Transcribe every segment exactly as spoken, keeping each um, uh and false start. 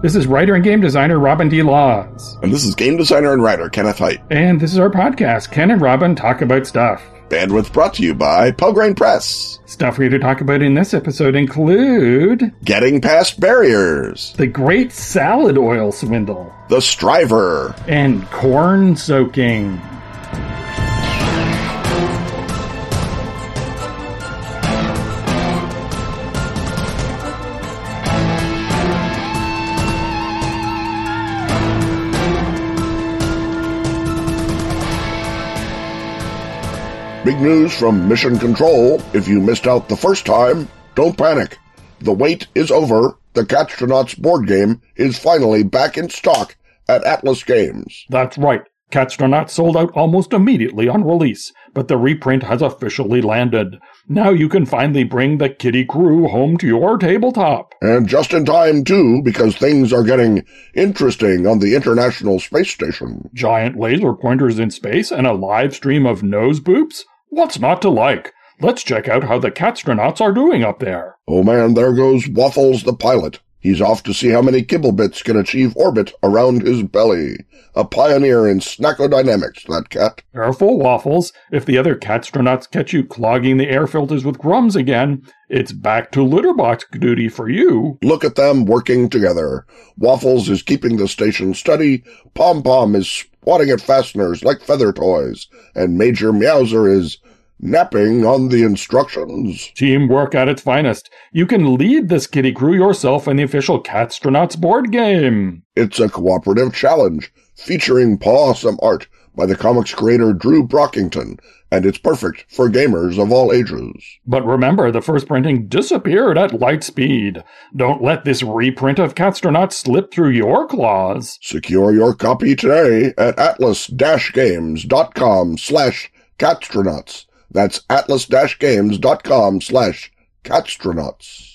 This is writer and game designer Robin D. Laws. And this is game designer and writer Kenneth Hite. And this is our podcast, Ken and Robin Talk About Stuff. Bandwidth brought to you by Pelgrane Press. Stuff we're to talk about in this episode include... Getting Past Barriers. The Great Salad Oil Swindle. The Striver. And Corn Soaking. Big news from Mission Control. If you missed out the first time, don't panic. The wait is over. The Catstronauts board game is finally back in stock at Atlas Games. That's right. Catstronauts sold out almost immediately on release, but the reprint has officially landed. Now you can finally bring the Kitty Crew home to your tabletop. And just in time, too, because things are getting interesting on the International Space Station. Giant laser pointers in space and a live stream of nose boops? What's not to like? Let's check out how the Catstronauts are doing up there. Oh man, there goes Waffles the pilot. He's off to see how many Kibblebits can achieve orbit around his belly. A pioneer in snackodynamics, that cat. Careful, Waffles. If the other Catstronauts catch you clogging the air filters with crumbs again, it's back to litterbox duty for you. Look at them working together. Waffles is keeping the station steady, Pom Pom is swatting at fasteners like feather toys, and Major Meowser is napping on the instructions. Teamwork at its finest. You can lead this Kitty Crew yourself in the official Catstronauts board game. It's a cooperative challenge featuring pawsome art by the comics creator Drew Brockington, and it's perfect for gamers of all ages. But remember, the first printing disappeared at light speed. Don't let this reprint of Catstronauts slip through your claws. Secure your copy today at atlas-games.com slash catstronauts. That's atlas-games.com slash catstronauts.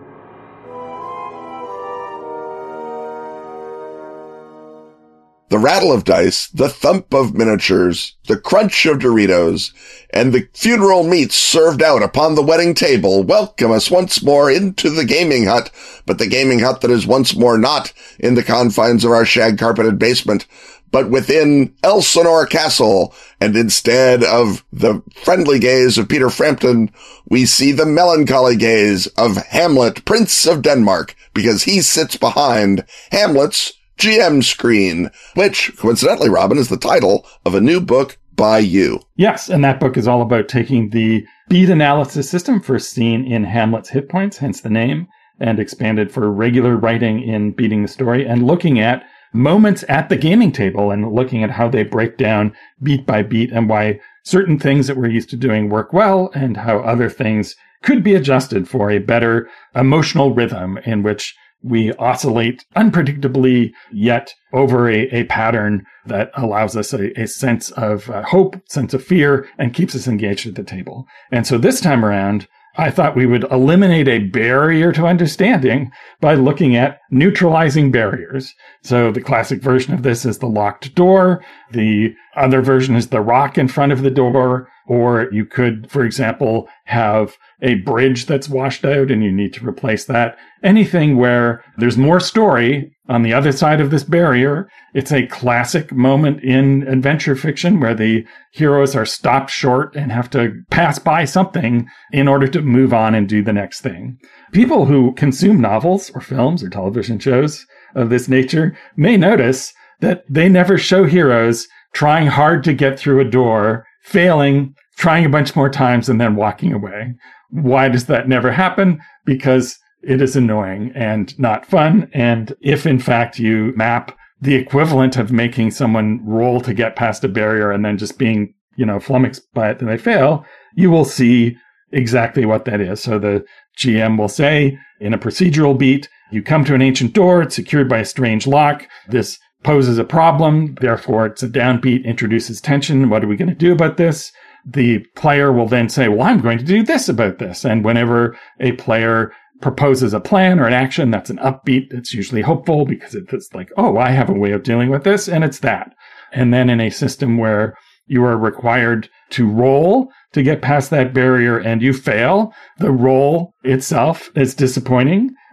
The rattle of dice, the thump of miniatures, the crunch of Doritos, and the funeral meats served out upon the wedding table welcome us once more into the gaming hut, but the gaming hut that is once more not in the confines of our shag-carpeted basement, but within Elsinore Castle, and instead of the friendly gaze of Peter Frampton, we see the melancholy gaze of Hamlet, Prince of Denmark, because he sits behind Hamlet's G M screen, which, coincidentally, Robin, is the title of a new book by you. Yes, and that book is all about taking the beat analysis system first seen in Hamlet's hit points, hence the name, and expanded for regular writing in Beating the Story, and looking at moments at the gaming table and looking at how they break down beat by beat and why certain things that we're used to doing work well and how other things could be adjusted for a better emotional rhythm in which we oscillate unpredictably, yet over a, a pattern that allows us a, a sense of uh, hope, sense of fear, and keeps us engaged at the table. And so this time around, I thought we would eliminate a barrier to understanding by looking at neutralizing barriers. So the classic version of this is the locked door. The other version is the rock in front of the door. Or you could, for example, have a bridge that's washed out and you need to replace that. Anything where there's more story on the other side of this barrier. It's a classic moment in adventure fiction where the heroes are stopped short and have to pass by something in order to move on and do the next thing. People who consume novels or films or television shows of this nature may notice that they never show heroes trying hard to get through a door, failing, trying a bunch more times, and then walking away. Why does that never happen? Because it is annoying and not fun. And if, in fact, you map the equivalent of making someone roll to get past a barrier and then just being, you know, flummoxed by it and they fail, you will see exactly what that is. So the G M will say, in a procedural beat, you come to an ancient door, it's secured by a strange lock. This poses a problem, therefore it's a downbeat, introduces tension. What are we going to do about this? The player will then say, well, I'm going to do this about this. And whenever a player proposes a plan or an action that's an upbeat, it's usually hopeful because it's like, oh, I have a way of dealing with this, and it's that. And then in a system where you are required to roll to get past that barrier and you fail, the roll itself is disappointing.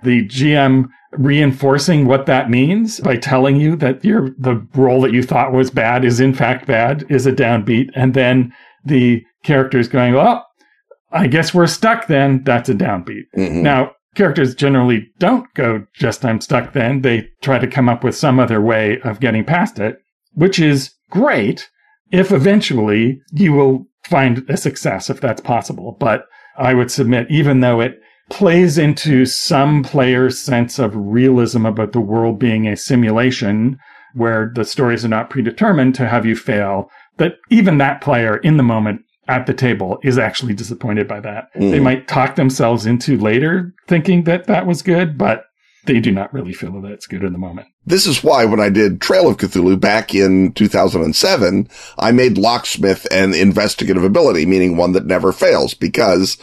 the G M reinforcing what that means by telling you that your the roll that you thought was bad is in fact bad is a downbeat, and then the characters going, well, I guess we're stuck then, that's a downbeat. Mm-hmm. Now, characters generally don't go just I'm stuck then. They try to come up with some other way of getting past it, which is great if eventually you will find a success, if that's possible. But I would submit, even though it plays into some players' sense of realism about the world being a simulation where the stories are not predetermined to have you fail, that even that player in the moment at the table is actually disappointed by that. Mm. They might talk themselves into later thinking that that was good, but they do not really feel that it's good in the moment. This is why when I did Trail of Cthulhu back in two thousand seven, I made Locksmith an investigative ability, meaning one that never fails, because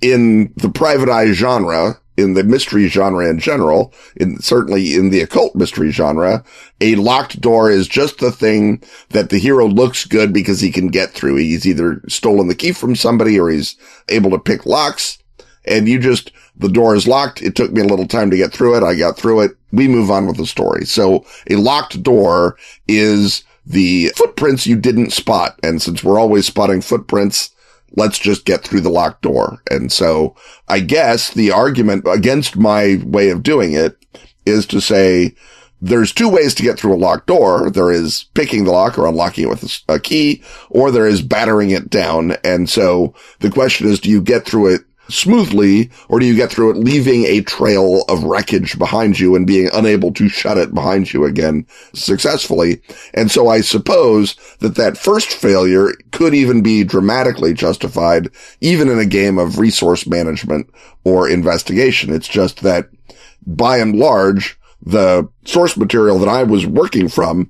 in the private eye genre, in the mystery genre in general, in certainly in the occult mystery genre, a locked door is just the thing that the hero looks good because he can get through. He's either stolen the key from somebody or he's able to pick locks, and you just, the door is locked. It took me a little time to get through it. I got through it. We move on with the story. So a locked door is the footprints you didn't spot. And since we're always spotting footprints, let's just get through the locked door. And so I guess the argument against my way of doing it is to say there's two ways to get through a locked door. There is picking the lock or unlocking it with a key, or there is battering it down. And so the question is, do you get through it smoothly, or do you get through it leaving a trail of wreckage behind you and being unable to shut it behind you again successfully? And so I suppose that that first failure could even be dramatically justified, even in a game of resource management or investigation. It's just that by and large, the source material that I was working from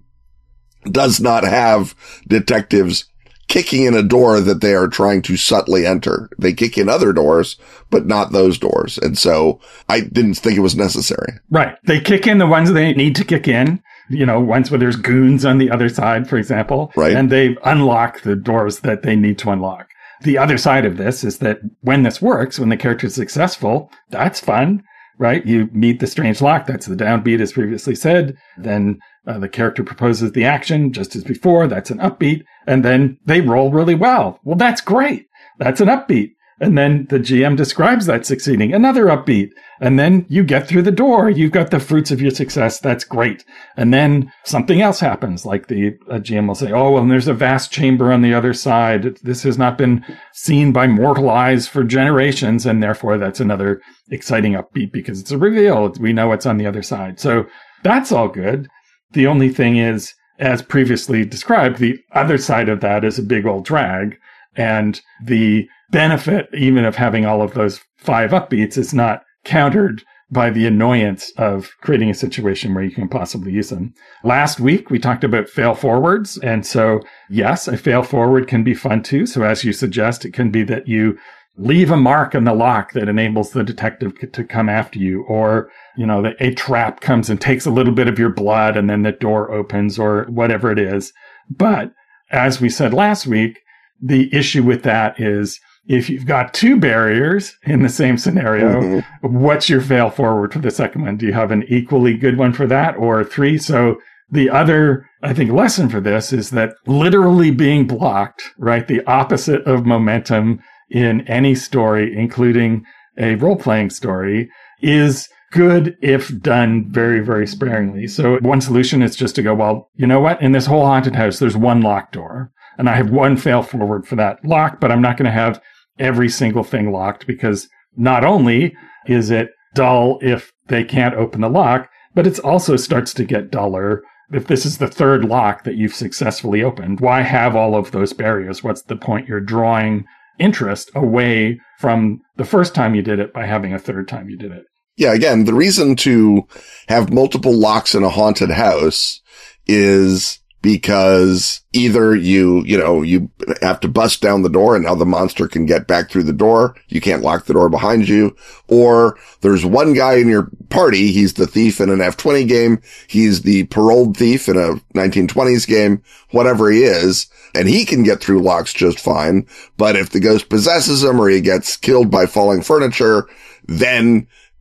does not have detectives kicking in a door that they are trying to subtly enter. They kick in other doors, but not those doors. And so I didn't think it was necessary. Right. They kick in the ones they need to kick in, you know, ones where there's goons on the other side, for example. Right. And they unlock the doors that they need to unlock. The other side of this is that when this works, when the character is successful, that's fun, right? You meet the strange lock. That's the downbeat, as previously said. Then uh, the character proposes the action just as before. That's an upbeat. And then they roll really well. Well, that's great. That's an upbeat. And then the G M describes that succeeding. Another upbeat. And then you get through the door. You've got the fruits of your success. That's great. And then something else happens. Like the uh, G M will say, oh, well, and there's a vast chamber on the other side. This has not been seen by mortal eyes for generations. And therefore, that's another exciting upbeat because it's a reveal. We know what's on the other side. So that's all good. The only thing is, as previously described, the other side of that is a big old drag. And the benefit, even of having all of those five upbeats, is not countered by the annoyance of creating a situation where you can possibly use them. Last week, we talked about fail forwards. And so, yes, a fail forward can be fun too. So as you suggest, it can be that you leave a mark on the lock that enables the detective to come after you, or, you know, that a trap comes and takes a little bit of your blood and then the door opens, or whatever it is. But as we said last week, the issue with that is if you've got two barriers in the same scenario, mm-hmm. what's your fail forward for the second one? Do you have an equally good one for that, or three? So the other, I think, lesson for this is that literally being blocked, right, the opposite of momentum in any story, including a role-playing story, is good if done very, very sparingly. So one solution is just to go, well, you know what? In this whole haunted house, there's one locked door. And I have one fail forward for that lock, but I'm not going to have every single thing locked, because not only is it dull if they can't open the lock, but it also starts to get duller if this is the third lock that you've successfully opened. Why have all of those barriers? What's the point? You're drawing interest away from the first time you did it by having a third time you did it. Yeah, again, the reason to have multiple locks in a haunted house is because either you, you know, you have to bust down the door and now the monster can get back through the door. You can't lock the door behind you. Or there's one guy in your party. He's the thief in an F twenty game. He's the paroled thief in a nineteen twenties game, whatever he is. And he can get through locks just fine. But if the ghost possesses him or he gets killed by falling furniture, then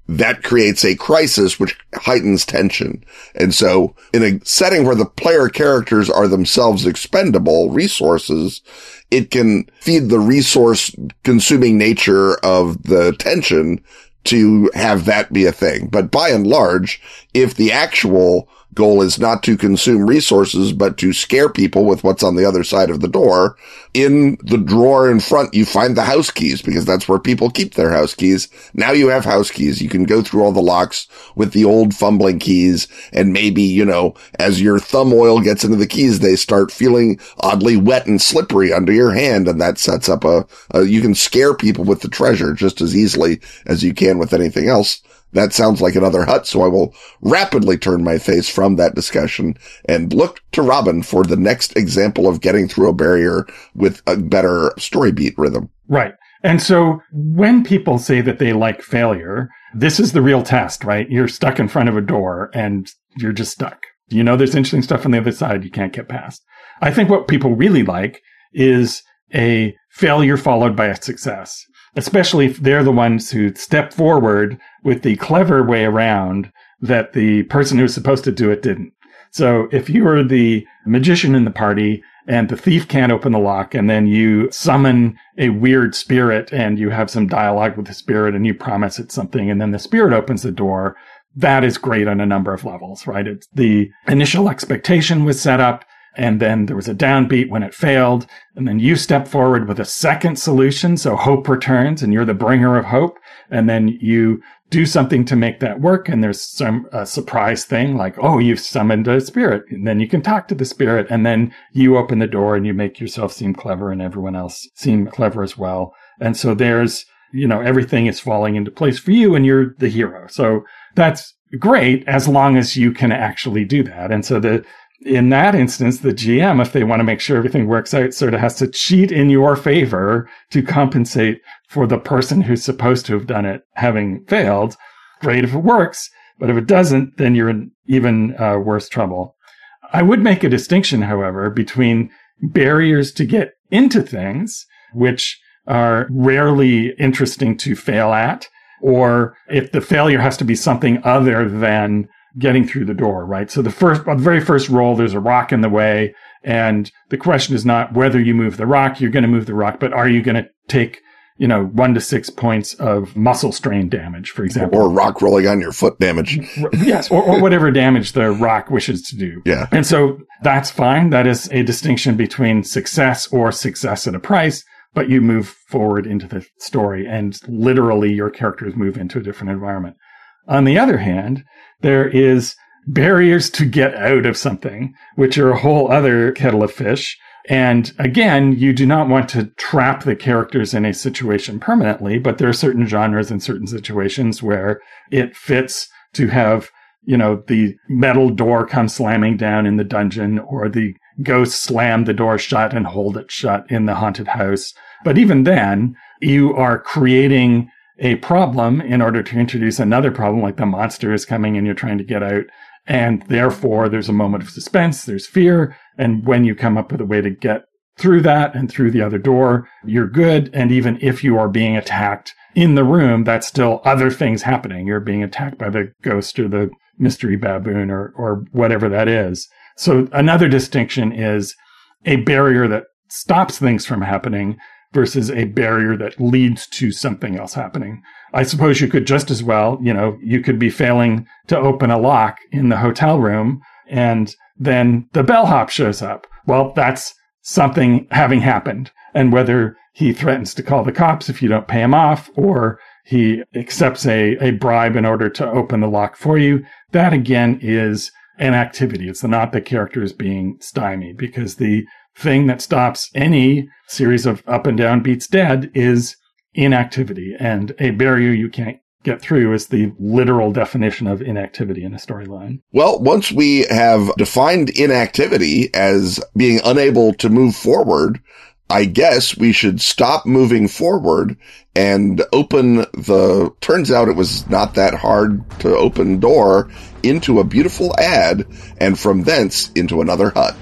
that creates a crisis which heightens tension. And so in a setting where the player characters are themselves expendable resources, it can feed the resource consuming nature of the tension to have that be a thing. But by and large, if the actual goal is not to consume resources, but to scare people with what's on the other side of the door, in the drawer in front, you find the house keys because that's where people keep their house keys. Now you have house keys. You can go through all the locks with the old fumbling keys. And maybe, you know, as your thumb oil gets into the keys, they start feeling oddly wet and slippery under your hand. And that sets up a, a you can scare people with the treasure just as easily as you can with anything else. That sounds like another hut, so I will rapidly turn my face from that discussion and look to Robin for the next example of getting through a barrier with a better story beat rhythm. Right. And so when people say that they like failure, this is the real test, right? You're stuck in front of a door and you're just stuck. You know, there's interesting stuff on the other side you can't get past. I think what people really like is a failure followed by a success, especially if they're the ones who step forward with the clever way around that the person who's supposed to do it didn't. So if you are the magician in the party and the thief can't open the lock, and then you summon a weird spirit and you have some dialogue with the spirit and you promise it something, and then the spirit opens the door, that is great on a number of levels, right? It's the initial expectation was set up, and then there was a downbeat when it failed, and then you step forward with a second solution, so hope returns, and you're the bringer of hope, and then you do something to make that work, and there's some uh, surprise thing, like, oh, you've summoned a spirit, and then you can talk to the spirit, and then you open the door, and you make yourself seem clever, and everyone else seem clever as well. And so there's, you know, everything is falling into place for you, and you're the hero. So that's great, as long as you can actually do that. And so the in that instance, the G M, if they want to make sure everything works out, sort of has to cheat in your favor to compensate for the person who's supposed to have done it having failed. Great if it works, but if it doesn't, then you're in even uh, worse trouble. I would make a distinction, however, between barriers to get into things, which are rarely interesting to fail at, or if the failure has to be something other than getting through the door, right? So the first, the very first roll, there's a rock in the way. And the question is not whether you move the rock, you're going to move the rock, but are you going to take, you know, one to six points of muscle strain damage, for example. Or rock rolling on your foot damage. Yes, or, or whatever damage the rock wishes to do. Yeah. And so that's fine. That is a distinction between success or success at a price, but you move forward into the story and literally your characters move into a different environment. On the other hand, there is barriers to get out of something, which are a whole other kettle of fish. And again, you do not want to trap the characters in a situation permanently, but there are certain genres and certain situations where it fits to have, you know, the metal door come slamming down in the dungeon, or the ghost slam the door shut and hold it shut in the haunted house. But even then, you are creating a problem in order to introduce another problem, like the monster is coming and you're trying to get out. And therefore, there's a moment of suspense, there's fear. And when you come up with a way to get through that and through the other door, you're good. And even if you are being attacked in the room, that's still other things happening. You're being attacked by the ghost or the mystery baboon or, or whatever that is. So another distinction is a barrier that stops things from happening versus a barrier that leads to something else happening. I suppose you could just as well, you know, you could be failing to open a lock in the hotel room and then the bellhop shows up. Well, that's something having happened. And whether he threatens to call the cops if you don't pay him off, or he accepts a, a bribe in order to open the lock for you, that again is an activity. It's not the characters being stymied, because the thing that stops any series of up and down beats dead is inactivity. And a barrier you can't get through is the literal definition of inactivity in a storyline. Well, once we have defined inactivity as being unable to move forward, I guess we should stop moving forward and open the, turns out it was not that hard to open door into a beautiful ad, and from thence into another hut.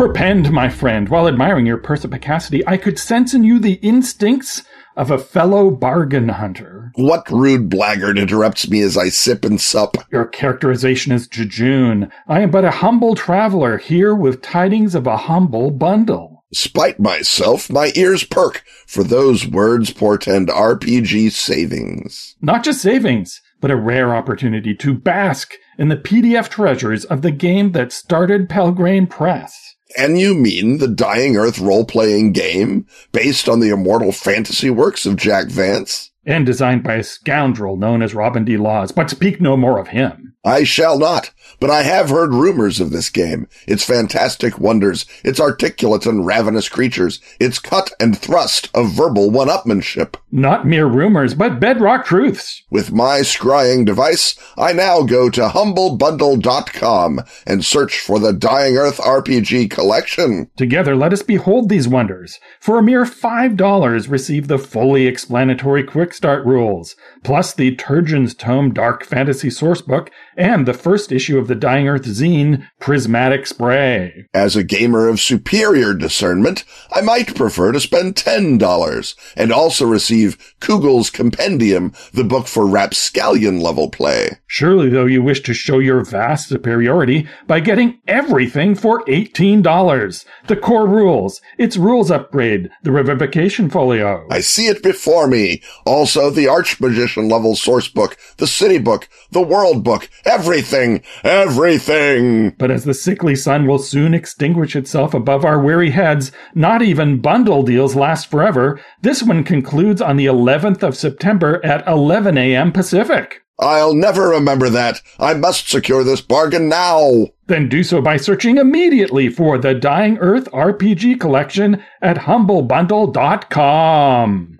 perpend, my friend. While admiring your perspicacity, I could sense in you the instincts of a fellow bargain hunter. What rude blackguard interrupts me as I sip and sup? Your characterization is jejune. I am but a humble traveler here with tidings of a humble bundle. Spite myself, my ears perk, for those words portend R P G savings. Not just savings, but a rare opportunity to bask in the P D F treasures of the game that started Pelgrane Press. And you mean the Dying Earth role-playing game, based on the immortal fantasy works of Jack Vance? And designed by a scoundrel known as Robin D. Laws, but speak no more of him. I shall not, but I have heard rumors of this game, its fantastic wonders, its articulate and ravenous creatures, its cut and thrust of verbal one-upmanship. Not mere rumors, but bedrock truths. With my scrying device, I now go to humble bundle dot com and search for the Dying Earth R P G collection. Together, let us behold these wonders. For a mere five dollars, receive the fully explanatory Quick Start rules, plus the Turgeon's Tome Dark Fantasy Sourcebook, and the first issue of the Dying Earth zine, Prismatic Spray. As a gamer of superior discernment, I might prefer to spend ten dollars, and also receive Kugel's Compendium, the book for rapscallion-level play. Surely, though, you wish to show your vast superiority by getting everything for eighteen dollars. The core rules, its rules upgrade, the Revivification Folio. I see it before me. Also, the Archmagician-level source book, the City book, the World book, everything, everything. But as the sickly sun will soon extinguish itself above our weary heads, not even bundle deals last forever. This one concludes on the eleventh of September at eleven a.m. Pacific. I'll never remember that. I must secure this bargain now. Then do so by searching immediately for the Dying Earth R P G collection at humble bundle dot com.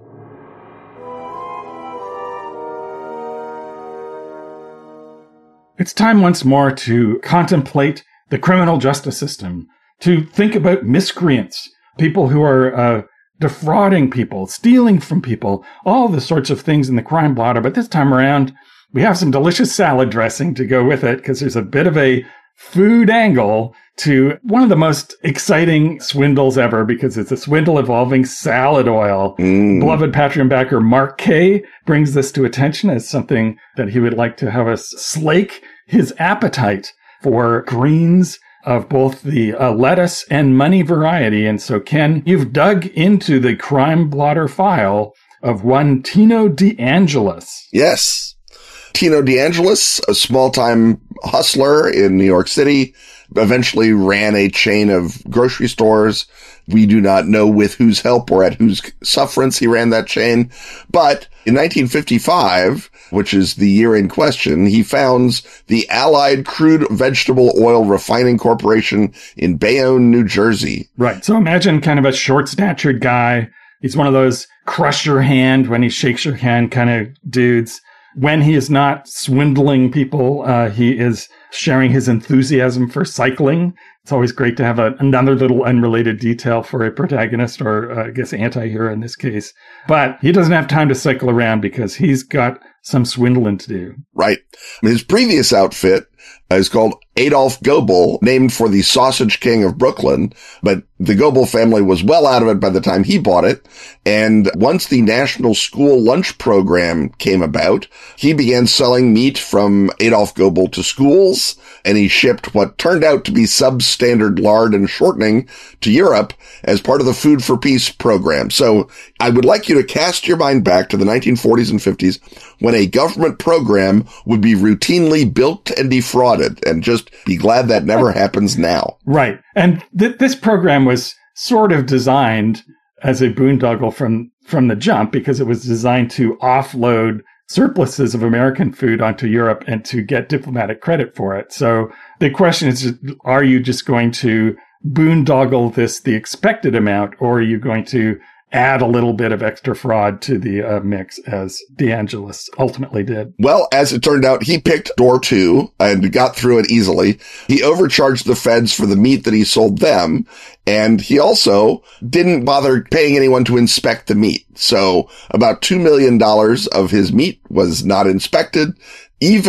It's time once more to contemplate the criminal justice system, to think about miscreants, people who are uh, defrauding people, stealing from people, all the sorts of things in the crime blotter. But this time around, we have some delicious salad dressing to go with it, because there's a bit of a food angle to one of the most exciting swindles ever, because it's a swindle involving salad oil. Mm. Beloved Patreon backer Mark K brings this to attention as something that he would like to have us slake his appetite for greens of both the uh, lettuce and money variety. And so, Ken, you've dug into the crime blotter file of one Tino DeAngelis. Yes. Tino DeAngelis, a small-time hustler in New York City, eventually ran a chain of grocery stores. We do not know with whose help or at whose sufferance he ran that chain. But in nineteen fifty-five, which is the year in question, he founds the Allied Crude Vegetable Oil Refining Corporation in Bayonne, New Jersey. Right. So imagine kind of a short-statured guy. He's one of those crush your hand when he shakes your hand kind of dudes. When he is not swindling people, uh, he is sharing his enthusiasm for cycling. It's always great to have a, another little unrelated detail for a protagonist, or uh, I guess anti-hero in this case. But he doesn't have time to cycle around because he's got some swindling to do. Right. His previous outfit is called Adolf Goebel, named for the Sausage King of Brooklyn, but the Goebel family was well out of it by the time he bought it. And once the National School Lunch Program came about, he began selling meat from Adolf Goebel to schools, and he shipped what turned out to be substandard lard and shortening to Europe as part of the Food for Peace program. So I would like you to cast your mind back to the nineteen forties and fifties when a government program would be routinely bilked and defrauded, and just be glad that never happens now. Right. And th- this program was sort of designed as a boondoggle from, from the jump, because it was designed to offload surpluses of American food onto Europe and to get diplomatic credit for it. So the question is, are you just going to boondoggle this the expected amount, or are you going to add a little bit of extra fraud to the uh, mix, as DeAngelis ultimately did? Well, as it turned out, he picked door two and got through it easily. He overcharged the feds for the meat that he sold them, and he also didn't bother paying anyone to inspect the meat. So about two million dollars of his meat was not inspected. Even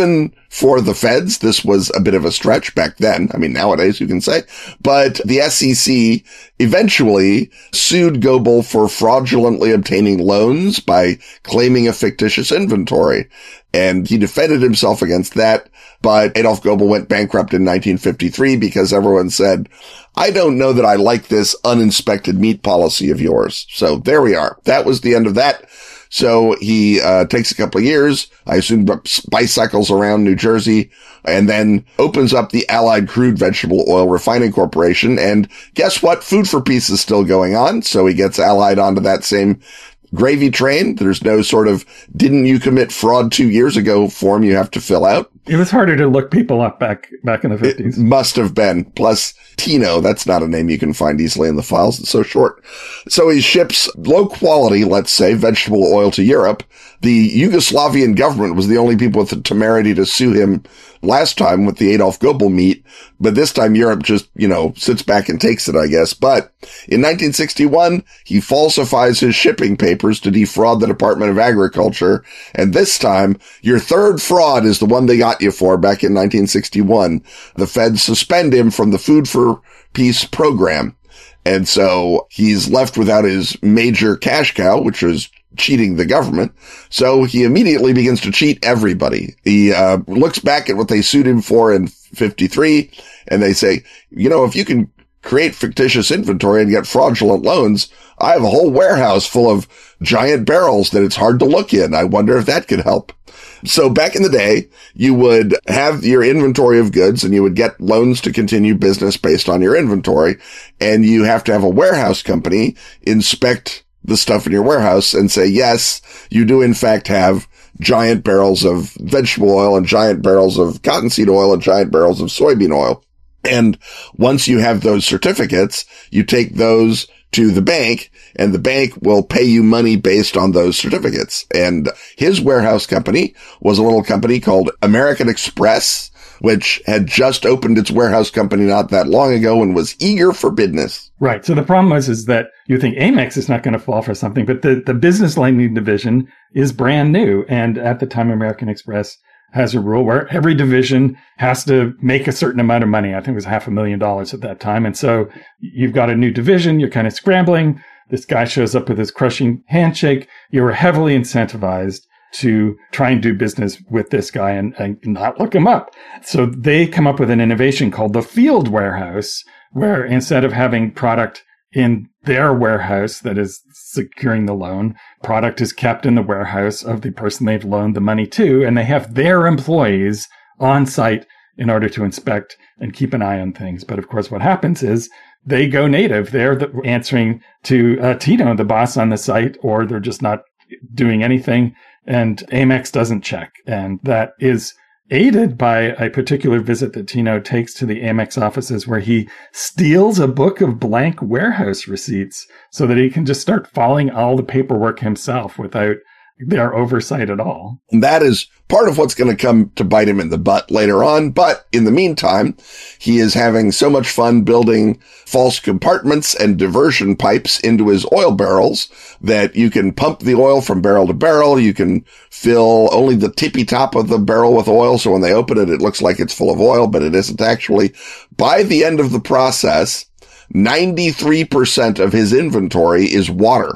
for the feds. This was a bit of a stretch back then. I mean, nowadays you can say, but the S E C eventually sued Goebel for fraudulently obtaining loans by claiming a fictitious inventory. And he defended himself against that. But Adolf Goebel went bankrupt in nineteen fifty-three because everyone said, I don't know that I like this uninspected meat policy of yours. So there we are. That was the end of that. So he uh takes a couple of years, I assume bicycles around New Jersey, and then opens up the Allied Crude Vegetable Oil Refining Corporation. And guess what? Food for Peace is still going on. So he gets allied onto that same gravy train. There's no sort of, didn't you commit fraud two years ago form you have to fill out. It was harder to look people up back back in the fifties. It must have been. Plus, Tino, that's not a name you can find easily in the files. It's so short. So he ships low quality, let's say, vegetable oil to Europe. The Yugoslavian government was the only people with the temerity to sue him last time with the Adolf Goebel meat. But this time Europe just, you know, sits back and takes it, I guess. But in nineteen sixty-one, he falsifies his shipping papers to defraud the Department of Agriculture. And this time, your third fraud is the one they got you for back in nineteen sixty-one. The feds suspend him from the Food for Peace program. And so he's left without his major cash cow, which was cheating the government. So he immediately begins to cheat everybody. He uh, looks back at what they sued him for in fifty-three, and they say, you know, if you can create fictitious inventory and get fraudulent loans, I have a whole warehouse full of giant barrels that it's hard to look in. I wonder if that could help. So back in the day, you would have your inventory of goods and you would get loans to continue business based on your inventory. And you have to have a warehouse company inspect the stuff in your warehouse and say, yes, you do in fact have giant barrels of vegetable oil and giant barrels of cottonseed oil and giant barrels of soybean oil. And once you have those certificates, you take those to the bank, and the bank will pay you money based on those certificates. And his warehouse company was a little company called American Express, which had just opened its warehouse company not that long ago and was eager for business. Right. So the problem was is that you think Amex is not going to fall for something, but the, the business lending division is brand new. And at the time, American Express has a rule where every division has to make a certain amount of money. I think it was half a million dollars at that time. And so you've got a new division. You're kind of scrambling. This guy shows up with his crushing handshake. You were heavily incentivized to try and do business with this guy and, and not look him up. So they come up with an innovation called the field warehouse, where instead of having product in their warehouse that is securing the loan, product is kept in the warehouse of the person they've loaned the money to, and they have their employees on site in order to inspect and keep an eye on things. But of course, what happens is they go native. They're the, answering to uh, Tino, the boss on the site, or they're just not doing anything. And Amex doesn't check. And that is aided by a particular visit that Tino takes to the Amex offices, where he steals a book of blank warehouse receipts so that he can just start following all the paperwork himself without their oversight at all. And that is part of what's going to come to bite him in the butt later on. But in the meantime, he is having so much fun building false compartments and diversion pipes into his oil barrels that you can pump the oil from barrel to barrel. You can fill only the tippy top of the barrel with oil. So when they open it, it looks like it's full of oil, but it isn't actually. By the end of the process, ninety-three percent of his inventory is water.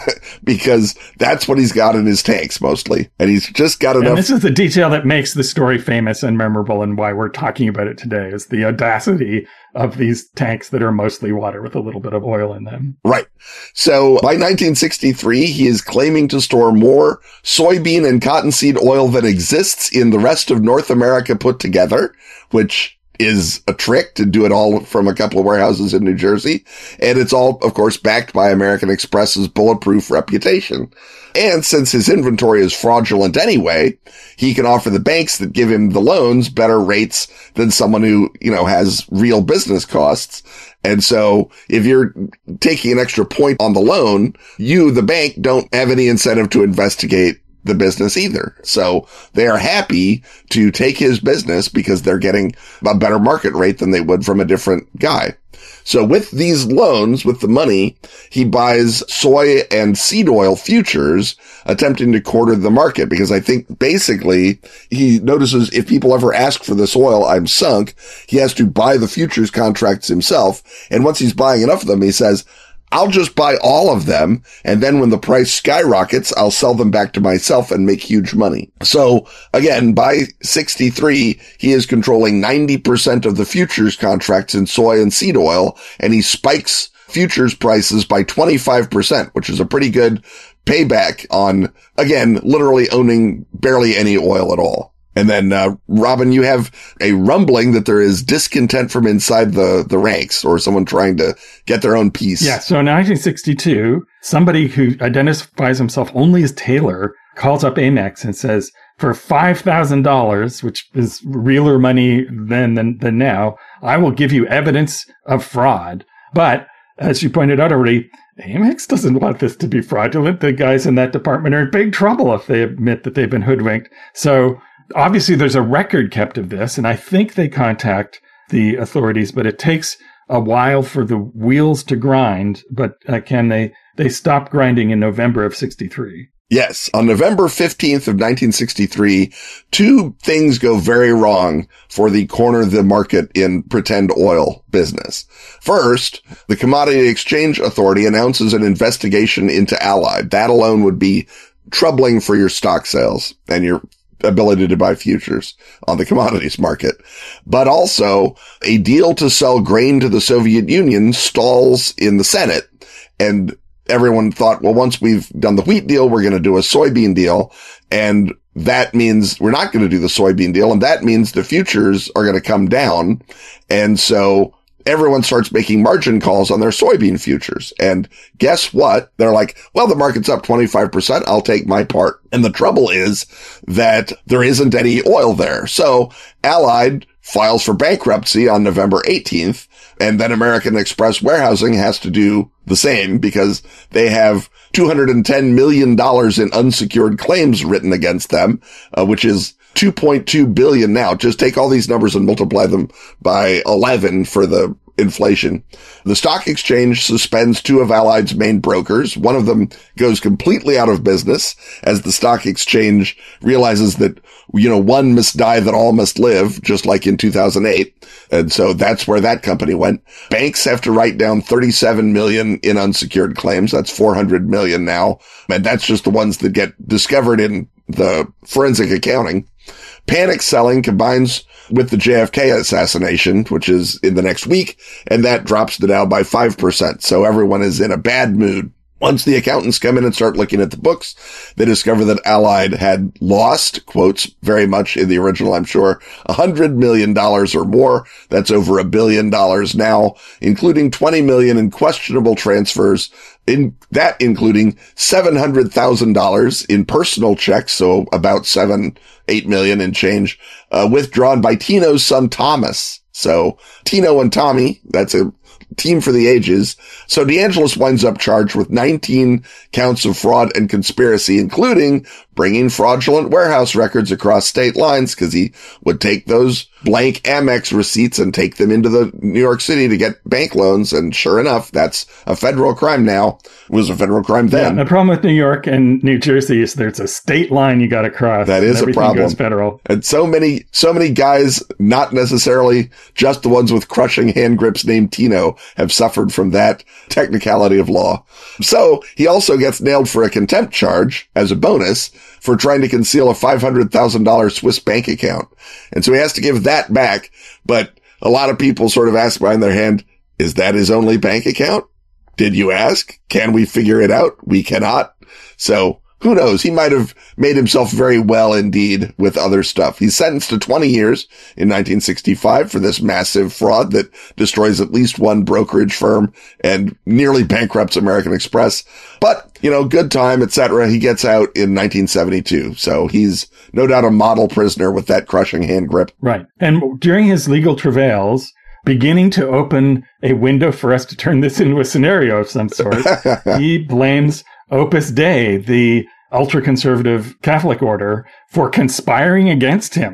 Because that's what he's got in his tanks mostly. And he's just got enough. And this is the detail that makes the story famous and memorable, and why we're talking about it today, is the audacity of these tanks that are mostly water with a little bit of oil in them. Right. So by nineteen sixty-three, he is claiming to store more soybean and cottonseed oil than exists in the rest of North America put together, which is a trick to do it all from a couple of warehouses in New Jersey. And it's all, of course, backed by American Express's bulletproof reputation. And since his inventory is fraudulent anyway, he can offer the banks that give him the loans better rates than someone who, you know, has real business costs. And so if you're taking an extra point on the loan, you, the bank, don't have any incentive to investigate the business either. So they are happy to take his business because they're getting a better market rate than they would from a different guy. So with these loans, with the money, he buys soy and seed oil futures, attempting to corner the market, because I think basically he notices if people ever ask for this oil, I'm sunk. He has to buy the futures contracts himself. And once he's buying enough of them, he says, I'll just buy all of them, and then when the price skyrockets, I'll sell them back to myself and make huge money. So, again, by sixty-three, he is controlling ninety percent of the futures contracts in soy and seed oil, and he spikes futures prices by twenty-five percent, which is a pretty good payback on, again, literally owning barely any oil at all. And then, uh, Robin, you have a rumbling that there is discontent from inside the, the ranks, or someone trying to get their own piece. Yeah. So in nineteen sixty-two, somebody who identifies himself only as Taylor calls up Amex and says, for five thousand dollars, which is realer money then than, than now, I will give you evidence of fraud. But as you pointed out already, Amex doesn't want this to be fraudulent. The guys in that department are in big trouble if they admit that they've been hoodwinked. So obviously, there's a record kept of this, and I think they contact the authorities, but it takes a while for the wheels to grind. But uh, can they, they stop grinding in November of sixty-three. Yes. On November fifteenth of nineteen sixty-three, two things go very wrong for the corner the market in pretend oil business. First, the Commodity Exchange Authority announces an investigation into Allied. That alone would be troubling for your stock sales and your ability to buy futures on the commodities market. But also, a deal to sell grain to the Soviet Union stalls in the Senate. And everyone thought, well, once we've done the wheat deal, we're going to do a soybean deal. And that means we're not going to do the soybean deal. And that means the futures are going to come down. And so everyone starts making margin calls on their soybean futures. And guess what? They're like, well, the market's up twenty-five percent. I'll take my part. And the trouble is that there isn't any oil there. So Allied files for bankruptcy on November eighteenth. And then American Express Warehousing has to do the same because they have two hundred ten million dollars in unsecured claims written against them, uh, which is two point two billion dollars now. Just take all these numbers and multiply them by eleven for the inflation. The stock exchange suspends two of Allied's main brokers. One of them goes completely out of business as the stock exchange realizes that, you know, one must die that all must live, just like in two thousand eight. And so that's where that company went. Banks have to write down thirty-seven million in unsecured claims. That's four hundred million now. And that's just the ones that get discovered in the forensic accounting. Panic selling combines with the J F K assassination, which is in the next week, and that drops the Dow by five percent. So everyone is in a bad mood. Once the accountants come in and start looking at the books, they discover that Allied had lost, quotes, very much in the original, I'm sure, one hundred million dollars or more. That's over a billion dollars now, including twenty million dollars in questionable transfers, in that including seven hundred thousand dollars in personal checks, so about seven, eight million in change, uh, withdrawn by Tino's son Thomas. So Tino and Tommy, that's a team for the ages. So DeAngelis winds up charged with nineteen counts of fraud and conspiracy, including bringing fraudulent warehouse records across state lines because he would take those blank Amex receipts and take them into the New York City to get bank loans. And sure enough, that's a federal crime now. It was a federal crime then. Yeah, the problem with New York and New Jersey is there's a state line you got to cross. That is a problem. Goes federal. And so many, so many guys, not necessarily just the ones with crushing hand grips named Tino, have suffered from that technicality of law. So he also gets nailed for a contempt charge as a bonus for trying to conceal a five hundred thousand dollars Swiss bank account. And so he has to give that back. But a lot of people sort of ask behind their hand, is that his only bank account? Did you ask? Can we figure it out? We cannot. So who knows? He might have made himself very well indeed with other stuff. He's sentenced to twenty years in nineteen sixty-five for this massive fraud that destroys at least one brokerage firm and nearly bankrupts American Express. But, you know, good time, et cetera. He gets out in nineteen seventy-two. So he's no doubt a model prisoner with that crushing hand grip. Right. And during his legal travails, beginning to open a window for us to turn this into a scenario of some sort, he blames Opus Dei, the ultra-conservative Catholic order, for conspiring against him.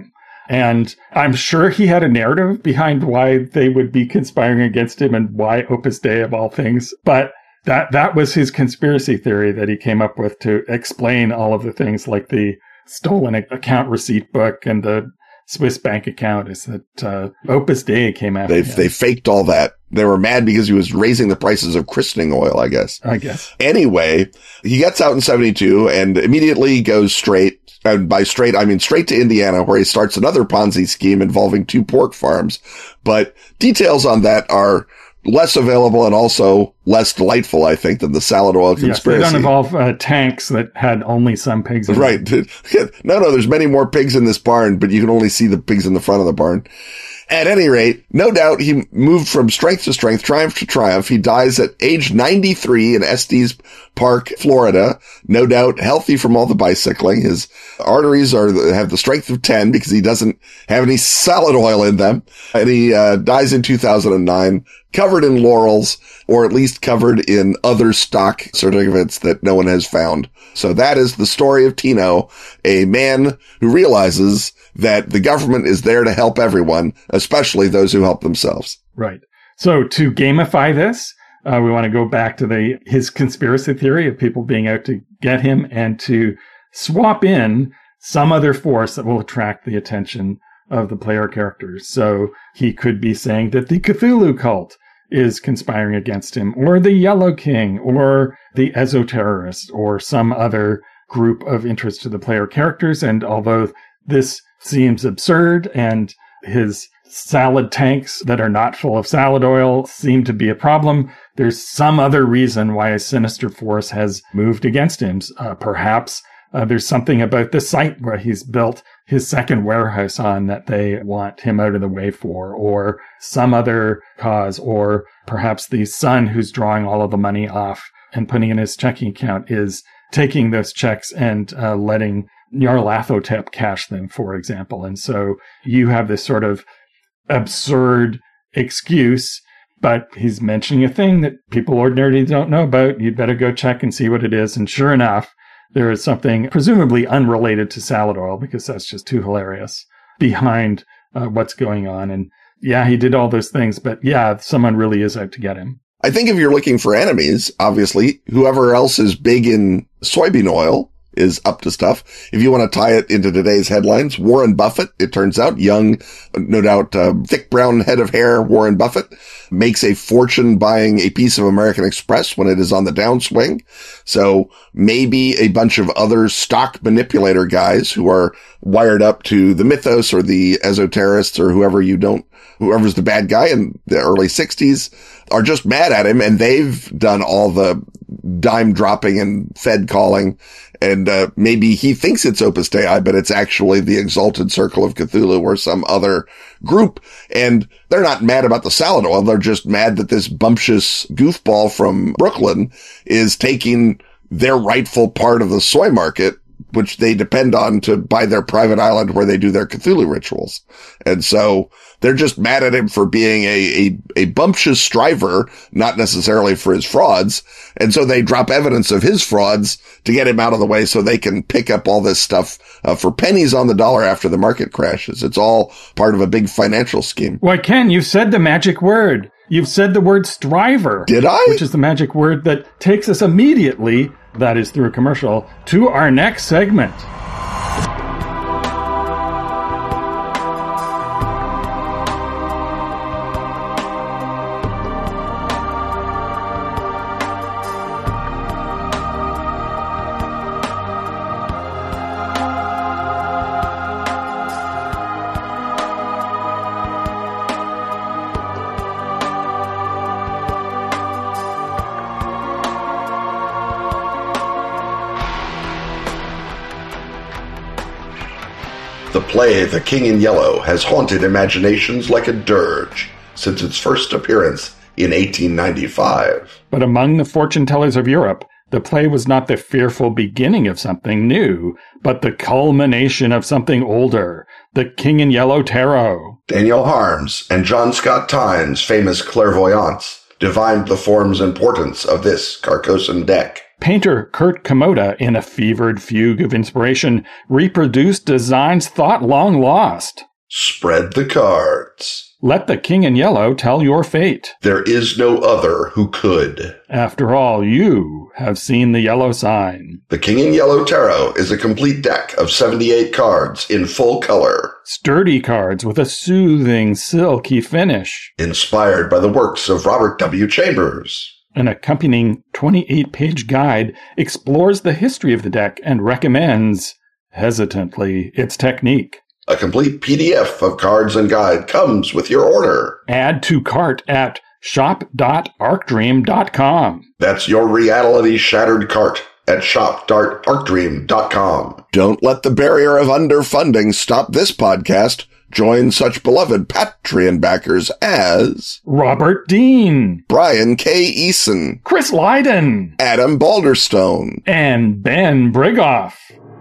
And I'm sure he had a narrative behind why they would be conspiring against him and why Opus Dei of all things. But that that was his conspiracy theory that he came up with to explain all of the things like the stolen account receipt book and the Swiss bank account, is that uh, Opus Dei came after they, him. They faked all that. They were mad because he was raising the prices of christening oil, I guess. I guess. Anyway, he gets out in seventy-two and immediately goes straight. And by straight, I mean straight to Indiana, where he starts another Ponzi scheme involving two pork farms. But details on that are less available and also less delightful, I think, than the salad oil conspiracy. Yes, they don't involve uh, tanks that had only some pigs in right. them. Right. No, no, there's many more pigs in this barn, but you can only see the pigs in the front of the barn. At any rate, no doubt he moved from strength to strength, triumph to triumph. He dies at age ninety-three in Estes Park, Florida. No doubt healthy from all the bicycling. His arteries are have the strength of ten because he doesn't have any salad oil in them. And he uh, dies in two thousand nine, covered in laurels, or at least covered in other stock certificates that no one has found. So that is the story of Tino, a man who realizes that the government is there to help everyone, especially those who help themselves. Right. So to gamify this, uh, we want to go back to the his conspiracy theory of people being out to get him and to swap in some other force that will attract the attention of the player characters. So he could be saying that the Cthulhu cult is conspiring against him, or the Yellow King, or the Esoterrorists, or some other group of interest to the player characters. And although this seems absurd and his salad tanks that are not full of salad oil seem to be a problem, there's some other reason why a sinister force has moved against him. Uh, perhaps uh, there's something about the site where he's built his second warehouse on that they want him out of the way for, or some other cause, or perhaps the son who's drawing all of the money off and putting in his checking account is taking those checks and uh, letting Nyarlathotep cash them, for example. And so you have this sort of absurd excuse, but he's mentioning a thing that people ordinarily don't know about. You'd better go check and see what it is. And sure enough, there is something presumably unrelated to salad oil, because that's just too hilarious, behind uh, what's going on. And yeah, he did all those things, but yeah, someone really is out to get him. I think if you're looking for enemies, obviously, whoever else is big in soybean oil is up to stuff. If you want to tie it into today's headlines, Warren Buffett, it turns out, young, no doubt, uh, thick brown head of hair, Warren Buffett, makes a fortune buying a piece of American Express when it is on the downswing. So maybe a bunch of other stock manipulator guys who are wired up to the mythos or the esoterists or whoever you don't, whoever's the bad guy in the early sixties are just mad at him, and they've done all the dime dropping and Fed calling. And uh, maybe he thinks it's Opus Dei, but it's actually the Exalted Circle of Cthulhu or some other group. And they're not mad about the salad oil. They're just mad that this bumptious goofball from Brooklyn is taking their rightful part of the soy market, which they depend on to buy their private island where they do their Cthulhu rituals. And so they're just mad at him for being a, a, a bumptious striver, not necessarily for his frauds. And so they drop evidence of his frauds to get him out of the way so they can pick up all this stuff uh, for pennies on the dollar after the market crashes. It's all part of a big financial scheme. Why, Ken, you've said the magic word. You've said the word striver. Did I? Which is the magic word that takes us immediately, that is through a commercial, to our next segment. The play The King in Yellow has haunted imaginations like a dirge since its first appearance in eighteen ninety-five. But among the fortune tellers of Europe, the play was not the fearful beginning of something new, but the culmination of something older, the King in Yellow Tarot. Daniel Harms and John Scott Tynes' famous clairvoyants divined the form's importance of this Carcosan deck. Painter Kurt Komoda, in a fevered fugue of inspiration, reproduced designs thought long lost. Spread the cards. Let the King in Yellow tell your fate. There is no other who could. After all, you have seen the yellow sign. The King in Yellow Tarot is a complete deck of seventy-eight cards in full color. Sturdy cards with a soothing, silky finish. Inspired by the works of Robert W. Chambers. An accompanying twenty-eight page guide explores the history of the deck and recommends, hesitantly, its technique. A complete P D F of cards and guide comes with your order. Add to cart at shop dot arc dream dot com. That's your reality-shattered cart at shop dot arc dream dot com. Don't let the barrier of underfunding stop this podcast. Join such beloved Patreon backers as Robert Dean, Brian K. Eason, Chris Lydon, Adam Balderstone, and Ben Brigoff.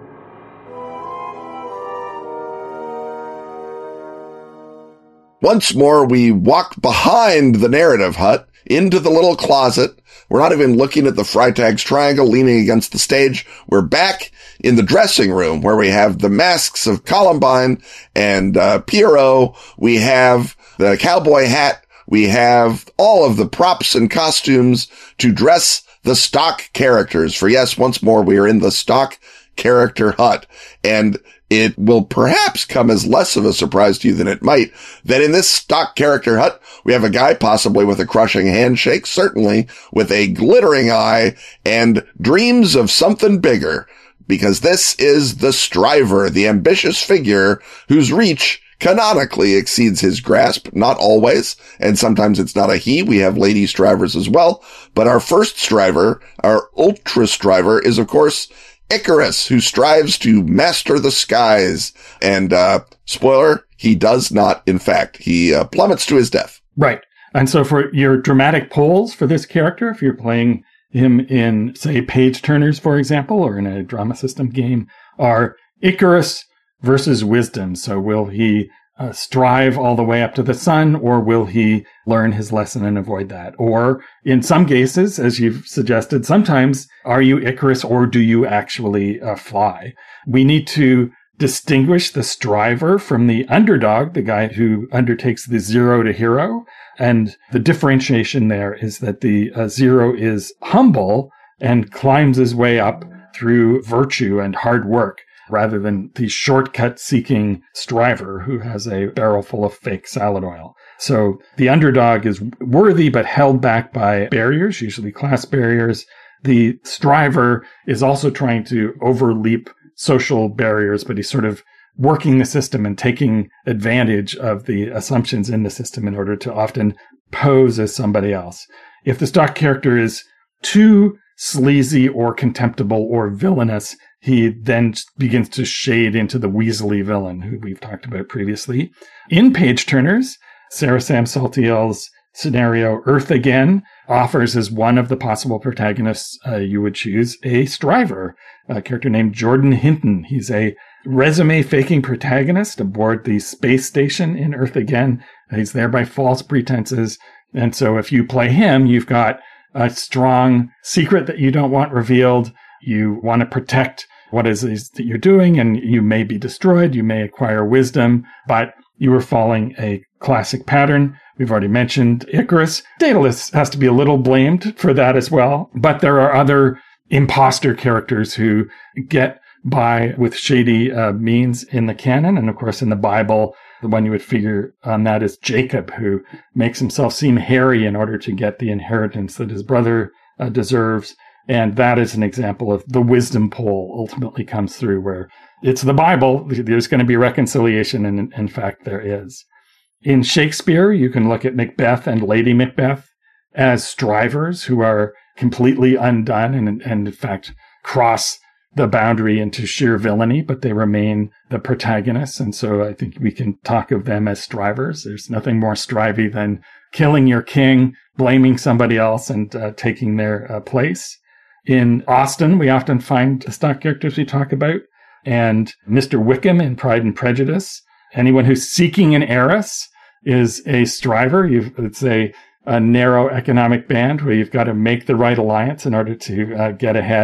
Once more, we walk behind the narrative hut into the little closet. We're not even looking at the Freitag's triangle leaning against the stage. We're back in the dressing room where we have the masks of Columbine and uh, Pierrot. We have the cowboy hat. We have all of the props and costumes to dress the stock characters. For yes, once more, we are in the stock character hut. And it will perhaps come as less of a surprise to you than it might that in this stock character hut, we have a guy possibly with a crushing handshake, certainly with a glittering eye and dreams of something bigger, because this is the Striver, the ambitious figure whose reach canonically exceeds his grasp, not always, and sometimes it's not a he. We have lady Strivers as well, but our first Striver, our ultra Striver, is of course Icarus, who strives to master the skies. And, uh, spoiler, he does not, in fact. He uh, plummets to his death. Right. And so for your dramatic polls for this character, if you're playing him in, say, Page Turners, for example, or in a drama system game, are Icarus versus Wisdom. So will he uh, strive all the way up to the sun, or will he learn his lesson and avoid that? Or in some cases, as you've suggested, sometimes are you Icarus or do you actually uh, fly? We need to distinguish the striver from the underdog, the guy who undertakes the zero to hero. And the differentiation there is that the uh, zero is humble and climbs his way up through virtue and hard work, rather than the shortcut-seeking striver who has a barrel full of fake salad oil. So the underdog is worthy but held back by barriers, usually class barriers. The striver is also trying to overleap social barriers, but he's sort of working the system and taking advantage of the assumptions in the system in order to often pose as somebody else. If the stock character is too sleazy or contemptible or villainous, he then begins to shade into the Weasley villain, who we've talked about previously. In Page Turners, Sarah Sam Saltiel's scenario Earth Again offers as one of the possible protagonists uh, you would choose a striver, a character named Jordan Hinton. He's a resume-faking protagonist aboard the space station in Earth Again. He's there by false pretenses. And so if you play him, you've got a strong secret that you don't want revealed. You want to protect what it is that you're doing, and you may be destroyed. You may acquire wisdom, but you are following a classic pattern. We've already mentioned Icarus. Daedalus has to be a little blamed for that as well, but there are other imposter characters who get by with shady uh, means in the canon. And of course, in the Bible, the one you would figure on that is Jacob, who makes himself seem hairy in order to get the inheritance that his brother uh, deserves. And that is an example of the wisdom pole ultimately comes through, where it's the Bible. There's going to be reconciliation, and in fact, there is. In Shakespeare, you can look at Macbeth and Lady Macbeth as strivers who are completely undone and, and in fact, cross the boundary into sheer villainy, but they remain the protagonists. And so I think we can talk of them as strivers. There's nothing more strivey than killing your king, blaming somebody else, and uh, taking their uh, place. In Austen, we often find the stock characters we talk about, and Mister Wickham in Pride and Prejudice. Anyone who's seeking an heiress is a striver. You've, it's a, a narrow economic band where you've got to make the right alliance in order to uh, get ahead.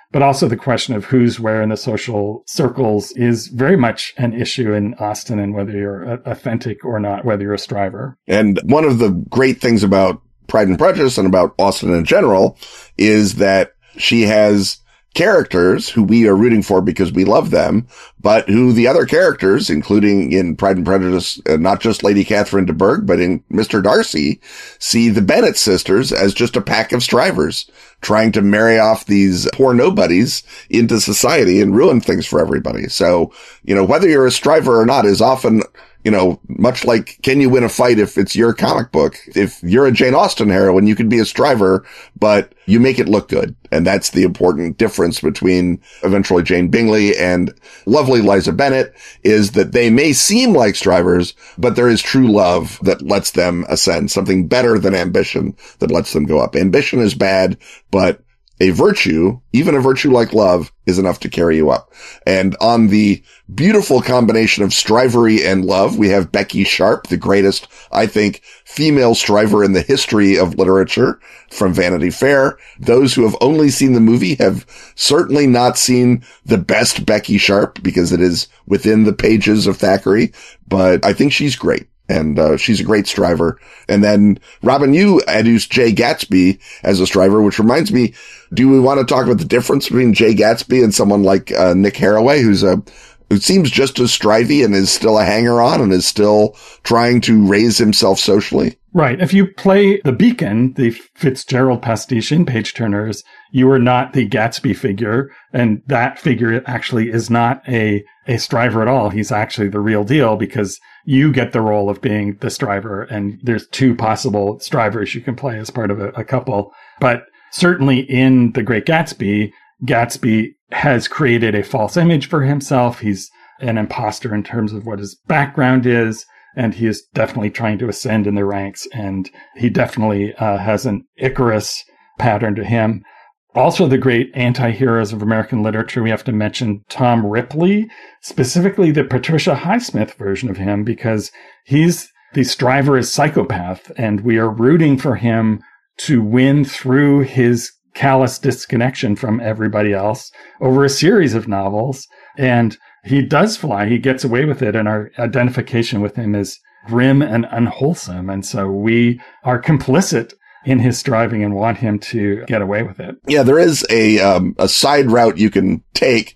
But also the question of who's where in the social circles is very much an issue in Austen, and whether you're authentic or not, whether you're a striver. And one of the great things about Pride and Prejudice and about Austen in general is that she has characters who we are rooting for because we love them, but who the other characters, including in Pride and Prejudice, uh, not just Lady Catherine de Bourgh, but in Mister Darcy, see the Bennet sisters as just a pack of strivers trying to marry off these poor nobodies into society and ruin things for everybody. So, you know, whether you're a striver or not is often, you know, much like, can you win a fight if it's your comic book? If you're a Jane Austen heroine, you can be a striver, but you make it look good. And that's the important difference between eventually Jane Bingley and lovely Liza Bennet, is that they may seem like strivers, but there is true love that lets them ascend, something better than ambition that lets them go up. Ambition is bad, but a virtue, even a virtue like love, is enough to carry you up. And on the beautiful combination of strivery and love, we have Becky Sharp, the greatest, I think, female striver in the history of literature, from Vanity Fair. Those who have only seen the movie have certainly not seen the best Becky Sharp, because it is within the pages of Thackeray, but I think she's great. And uh, she's a great striver. And then, Robin, you adduced Jay Gatsby as a striver, which reminds me, do we want to talk about the difference between Jay Gatsby and someone like uh, Nick Carraway, who's a who seems just as strivey and is still a hanger-on and is still trying to raise himself socially? Right. If you play the Beacon, the Fitzgerald pastiche in Page Turners, you are not the Gatsby figure, and that figure actually is not a, a striver at all. He's actually the real deal, because you get the role of being the striver, and there's two possible strivers you can play as part of a, a couple. But certainly in The Great Gatsby, Gatsby has created a false image for himself. He's an imposter in terms of what his background is, and he is definitely trying to ascend in the ranks, and he definitely uh, has an Icarus pattern to him. Also, the great anti-heroes of American literature, we have to mention Tom Ripley, specifically the Patricia Highsmith version of him, because he's the striver as psychopath, and we are rooting for him to win through his callous disconnection from everybody else over a series of novels. And he does fly. He gets away with it, and our identification with him is grim and unwholesome. And so we are complicit in his striving and want him to get away with it. Yeah, there is a um, a side route you can take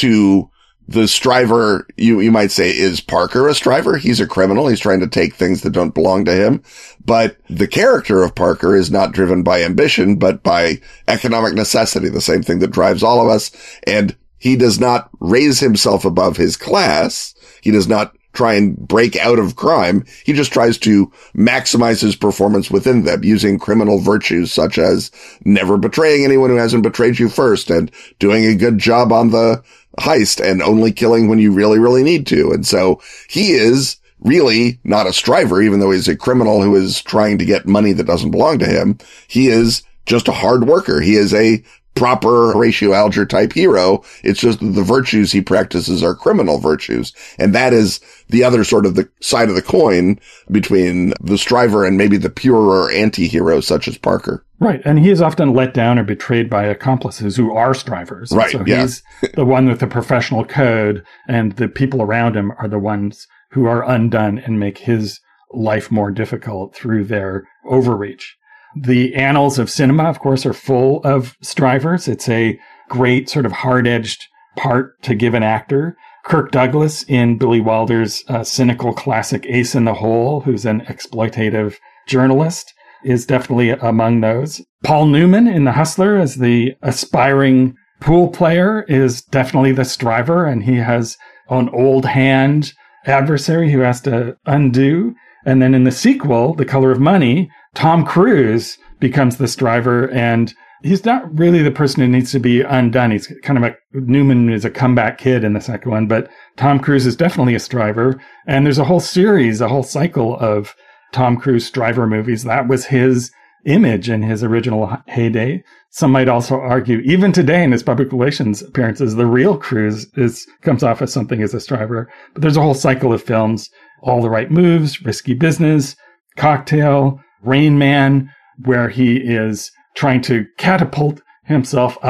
to the striver. You you might say, is Parker a striver? He's a criminal. He's trying to take things that don't belong to him. But the character of Parker is not driven by ambition, but by economic necessity, the same thing that drives all of us. And he does not raise himself above his class. He does not try and break out of crime. He just tries to maximize his performance within them using criminal virtues such as never betraying anyone who hasn't betrayed you first, and doing a good job on the heist, and only killing when you really, really need to. And so he is really not a striver, even though he's a criminal who is trying to get money that doesn't belong to him. He is just a hard worker. He is a proper Horatio Alger type hero. It's just the virtues he practices are criminal virtues. And that is the other sort of the side of the coin between the striver and maybe the purer anti-hero such as Parker. Right. And he is often let down or betrayed by accomplices who are strivers. Right. So yeah. he's the one with the professional code, and the people around him are the ones who are undone and make his life more difficult through their overreach. The annals of cinema, of course, are full of strivers. It's a great sort of hard-edged part to give an actor. Kirk Douglas in Billy Wilder's uh, cynical classic Ace in the Hole, who's an exploitative journalist, is definitely among those. Paul Newman in The Hustler as the aspiring pool player is definitely the striver, and he has an old hand adversary who has to undo. And then in the sequel, The Color of Money, Tom Cruise becomes the striver, and he's not really the person who needs to be undone. He's kind of a, Newman is a comeback kid in the second one, but Tom Cruise is definitely a striver. And there's a whole series, a whole cycle of Tom Cruise striver movies. That was his image in his original heyday. Some might also argue, even today in his public relations appearances, the real Cruise is comes off as something as a striver. But there's a whole cycle of films, All the Right Moves, Risky Business, Cocktail, Rain Man, where he is trying to catapult himself up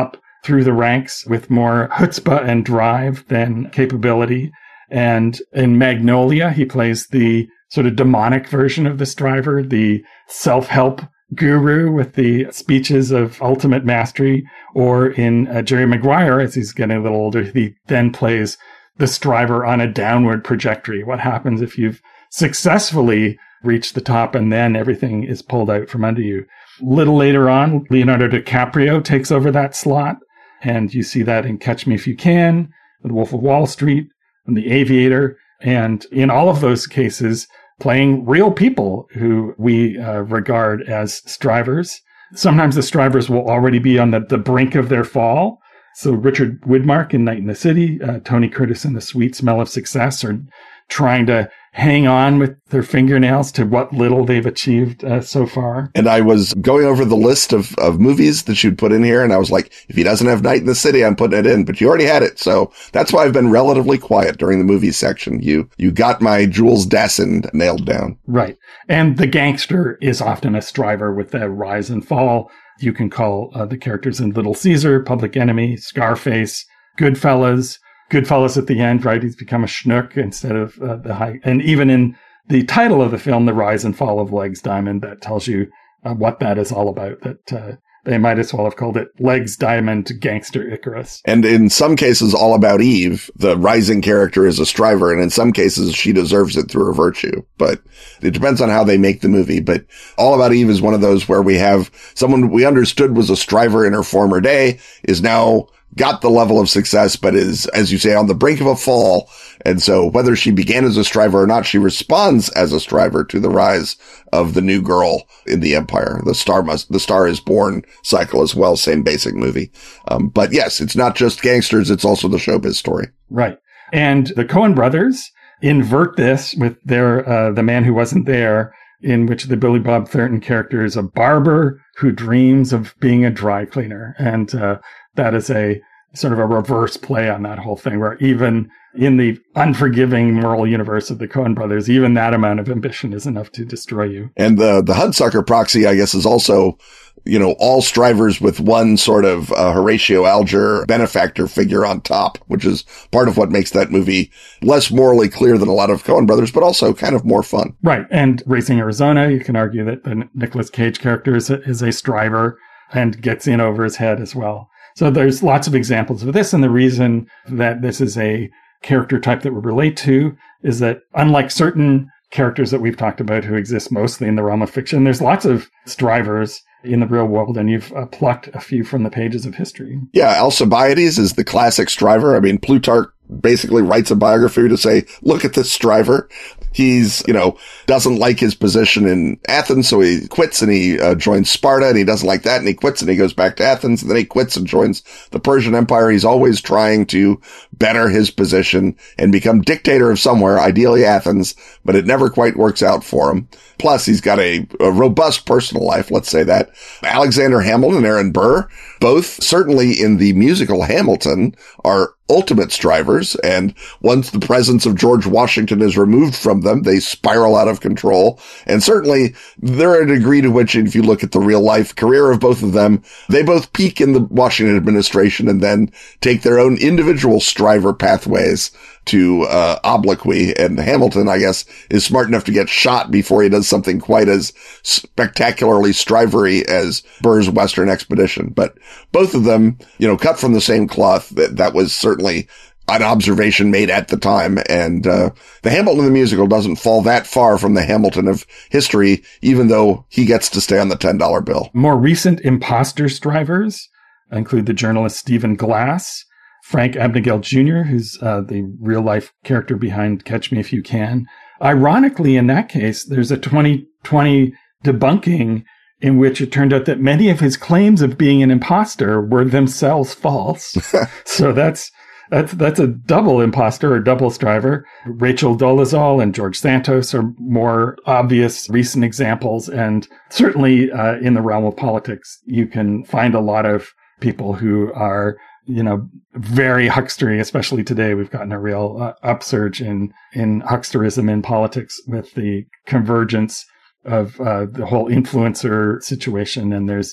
through the ranks with more chutzpah and drive than capability. And in Magnolia, he plays the sort of demonic version of this driver, the self-help guru with the speeches of ultimate mastery. Or in uh, Jerry Maguire, as he's getting a little older, he then plays the striver on a downward trajectory. What happens if you've successfully reached the top and then everything is pulled out from under you? A little later on, Leonardo DiCaprio takes over that slot, and you see that in Catch Me If You Can, The Wolf of Wall Street, and The Aviator, and in all of those cases, playing real people who we uh, regard as strivers. Sometimes the strivers will already be on the, the brink of their fall. So Richard Widmark in Night in the City, uh, Tony Curtis in The Sweet Smell of Success are trying to hang on with their fingernails to what little they've achieved uh, so far. And I was going over the list of, of movies that you'd put in here, and I was like, if he doesn't have Night in the City, I'm putting it in, but you already had it. So that's why I've been relatively quiet during the movie section. You, you got my Jules Dassin nailed down. Right. And the gangster is often a striver with a rise and fall. You can call uh, the characters in Little Caesar, Public Enemy, Scarface, Goodfellas. Goodfellas at the end, right? He's become a schnook instead of uh, the high. And even in the title of the film, The Rise and Fall of Legs Diamond, that tells you uh, what that is all about. That uh, they might as well have called it Legs Diamond Gangster Icarus. And in some cases, All About Eve, the rising character is a striver, and in some cases, she deserves it through her virtue. But it depends on how they make the movie. But All About Eve is one of those where we have someone we understood was a striver in her former day, is now got the level of success, but is, as you say, on the brink of a fall. And so whether she began as a striver or not, she responds as a striver to the rise of the new girl in the empire. The star must, the star is born cycle as well. Same basic movie. Um, but yes, it's not just gangsters. It's also the showbiz story. Right. And the Coen brothers invert this with their, uh, The Man Who Wasn't There, in which the Billy Bob Thornton character is a barber who dreams of being a dry cleaner. And, uh, that is a sort of a reverse play on that whole thing, where even in the unforgiving moral universe of the Coen brothers, even that amount of ambition is enough to destroy you. And the, the Hudsucker Proxy, I guess, is also, you know, all strivers with one sort of uh, Horatio Alger benefactor figure on top, which is part of what makes that movie less morally clear than a lot of Coen brothers, but also kind of more fun. Right. And Racing Arizona, you can argue that the Nicolas Cage character is a, is a striver and gets in over his head as well. So there's lots of examples of this. And the reason that this is a character type that we relate to is that unlike certain characters that we've talked about who exist mostly in the realm of fiction, there's lots of strivers in the real world, and you've uh, plucked a few from the pages of history. Yeah, Alcibiades is the classic striver. I mean, Plutarch basically writes a biography to say, look at this striver. He's, you know, doesn't like his position in Athens, so he quits and he uh, joins Sparta, and he doesn't like that, and he quits and he goes back to Athens, and then he quits and joins the Persian Empire. He's always trying to better his position and become dictator of somewhere, ideally Athens, but it never quite works out for him. Plus, he's got a, a robust personal life, let's say that. Alexander Hamilton and Aaron Burr, both certainly in the musical Hamilton, are ultimate strivers, and once the presence of George Washington is removed from them, they spiral out of control. And certainly there are a degree to which, if you look at the real life career of both of them, they both peak in the Washington administration and then take their own individual striver pathways to uh, obloquy. And Hamilton, I guess, is smart enough to get shot before he does something quite as spectacularly strivery as Burr's Western Expedition. But both of them, you know, cut from the same cloth. That, that was certainly an observation made at the time. And uh the Hamilton of the musical doesn't fall that far from the Hamilton of history, even though he gets to stay on the ten dollar bill. More recent imposter strivers include the journalist Stephen Glass, Frank Abagnale Junior, who's uh, the real-life character behind Catch Me If You Can. Ironically, in that case, there's a twenty twenty debunking in which it turned out that many of his claims of being an imposter were themselves false. So that's that's that's a double imposter or double striver. Rachel Dolezal and George Santos are more obvious recent examples. And certainly uh, in the realm of politics, you can find a lot of people who are, you know, very huckstery, especially today. We've gotten a real uh, upsurge in, in hucksterism in politics with the convergence of uh, the whole influencer situation. And there's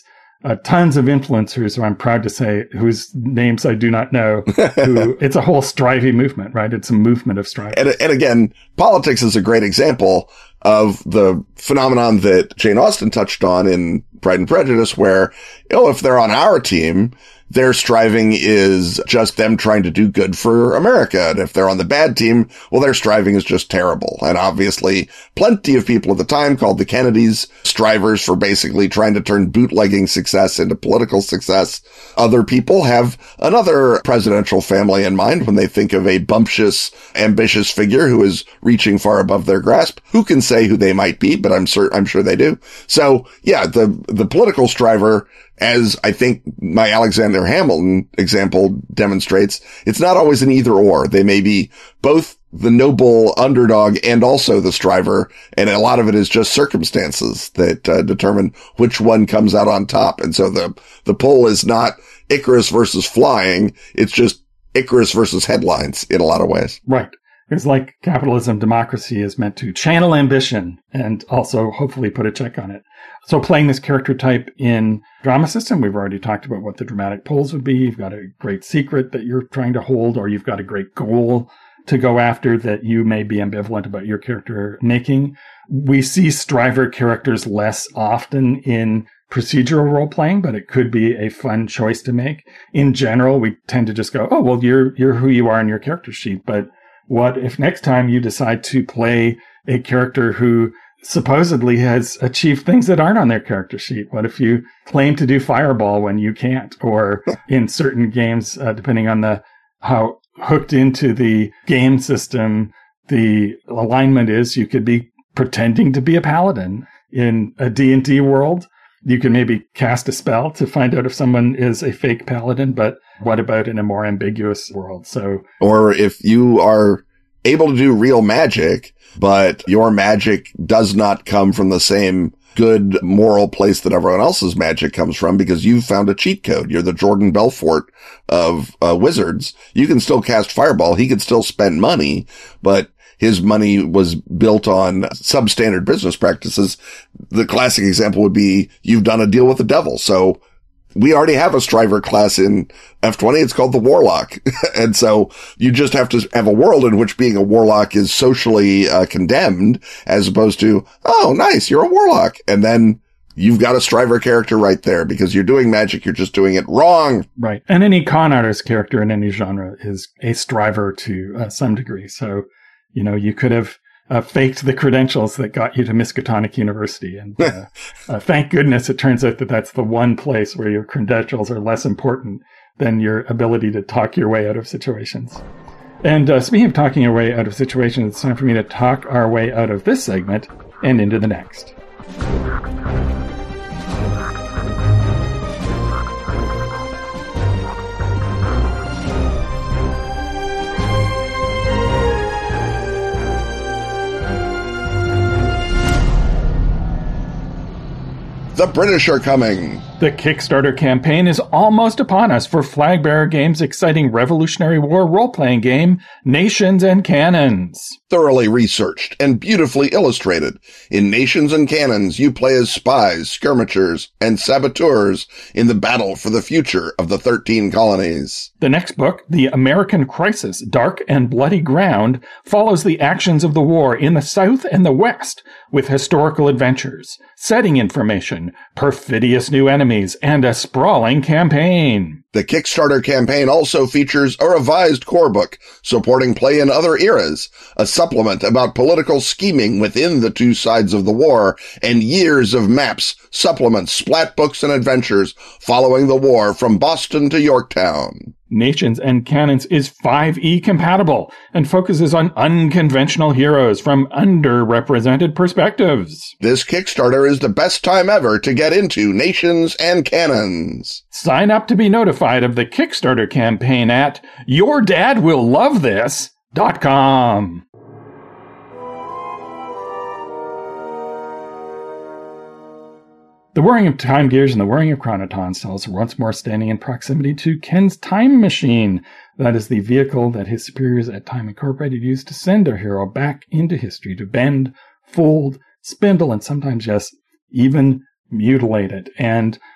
uh, tons of influencers who I'm proud to say, whose names I do not know. who, it's a whole Strivey movement, right? It's a movement of Strivey. And, and again, politics is a great example of the phenomenon that Jane Austen touched on in Pride and Prejudice, where, oh, if they're on our team, their striving is just them trying to do good for America. And if they're on the bad team, well, their striving is just terrible. And obviously, plenty of people at the time called the Kennedys strivers for basically trying to turn bootlegging success into political success. Other people have another presidential family in mind when they think of a bumptious, ambitious figure who is reaching far above their grasp. Who can say who they might be, but I'm certain, I'm sure they do. So yeah, the, the political striver, as I think my Alexander Hamilton example demonstrates, it's not always an either or. They may be both the noble underdog and also the striver, and a lot of it is just circumstances that uh, determine which one comes out on top. And so the the poll is not Icarus versus flying, it's just Icarus versus headlines in a lot of ways. Right. Because like capitalism, democracy is meant to channel ambition and also hopefully put a check on it. So playing this character type in drama system, we've already talked about what the dramatic poles would be. You've got a great secret that you're trying to hold, or you've got a great goal to go after that you may be ambivalent about your character making. We see striver characters less often in procedural role playing, but it could be a fun choice to make. In general, we tend to just go, oh, well, you're, you're who you are in your character sheet. But what if next time you decide to play a character who supposedly has achieved things that aren't on their character sheet? What if you claim to do fireball when you can't? Or in certain games, uh, depending on the how hooked into the game system the alignment is, you could be pretending to be a paladin. In a D and D world, you can maybe cast a spell to find out if someone is a fake paladin, but what about in a more ambiguous world? So, or if you are able to do real magic, but your magic does not come from the same good moral place that everyone else's magic comes from because you found a cheat code. You're the Jordan Belfort of uh, wizards. You can still cast fireball. He could still spend money, but his money was built on substandard business practices. The classic example would be you've done a deal with the devil. So we already have a striver class in F twenty. It's called the Warlock. And so you just have to have a world in which being a Warlock is socially uh, condemned, as opposed to, oh, nice, you're a Warlock. And then you've got a striver character right there because you're doing magic. You're just doing it wrong. Right. And any con artist character in any genre is a striver to uh, some degree. So, you know, you could have Uh, faked the credentials that got you to Miskatonic University. And uh, uh, thank goodness it turns out that that's the one place where your credentials are less important than your ability to talk your way out of situations. And uh, speaking of talking your way out of situations, it's time for me to talk our way out of this segment and into the next. The British are coming. The Kickstarter campaign is almost upon us for Flagbearer Games' exciting Revolutionary War role-playing game, Nations and Cannons. Thoroughly researched and beautifully illustrated, in Nations and Cannons you play as spies, skirmishers, and saboteurs in the battle for the future of the thirteen colonies. The next book, The American Crisis, Dark and Bloody Ground, follows the actions of the war in the South and the West with historical adventures, setting information, perfidious new enemies, and a sprawling campaign. The Kickstarter campaign also features a revised core book supporting play in other eras, a supplement about political scheming within the two sides of the war, and years of maps, supplements, splat books, and adventures following the war from Boston to Yorktown. Nations and Cannons is five E compatible and focuses on unconventional heroes from underrepresented perspectives. This Kickstarter is the best time ever to get into Nations and Cannons. Sign up to be notified of the Kickstarter campaign at your dad will love this dot com. The whirring of time gears and the whirring of chronoton cells are once more standing in proximity to Ken's time machine. That is the vehicle that his superiors at Time Incorporated used to send their hero back into history to bend, fold, spindle, and sometimes just even mutilate it. And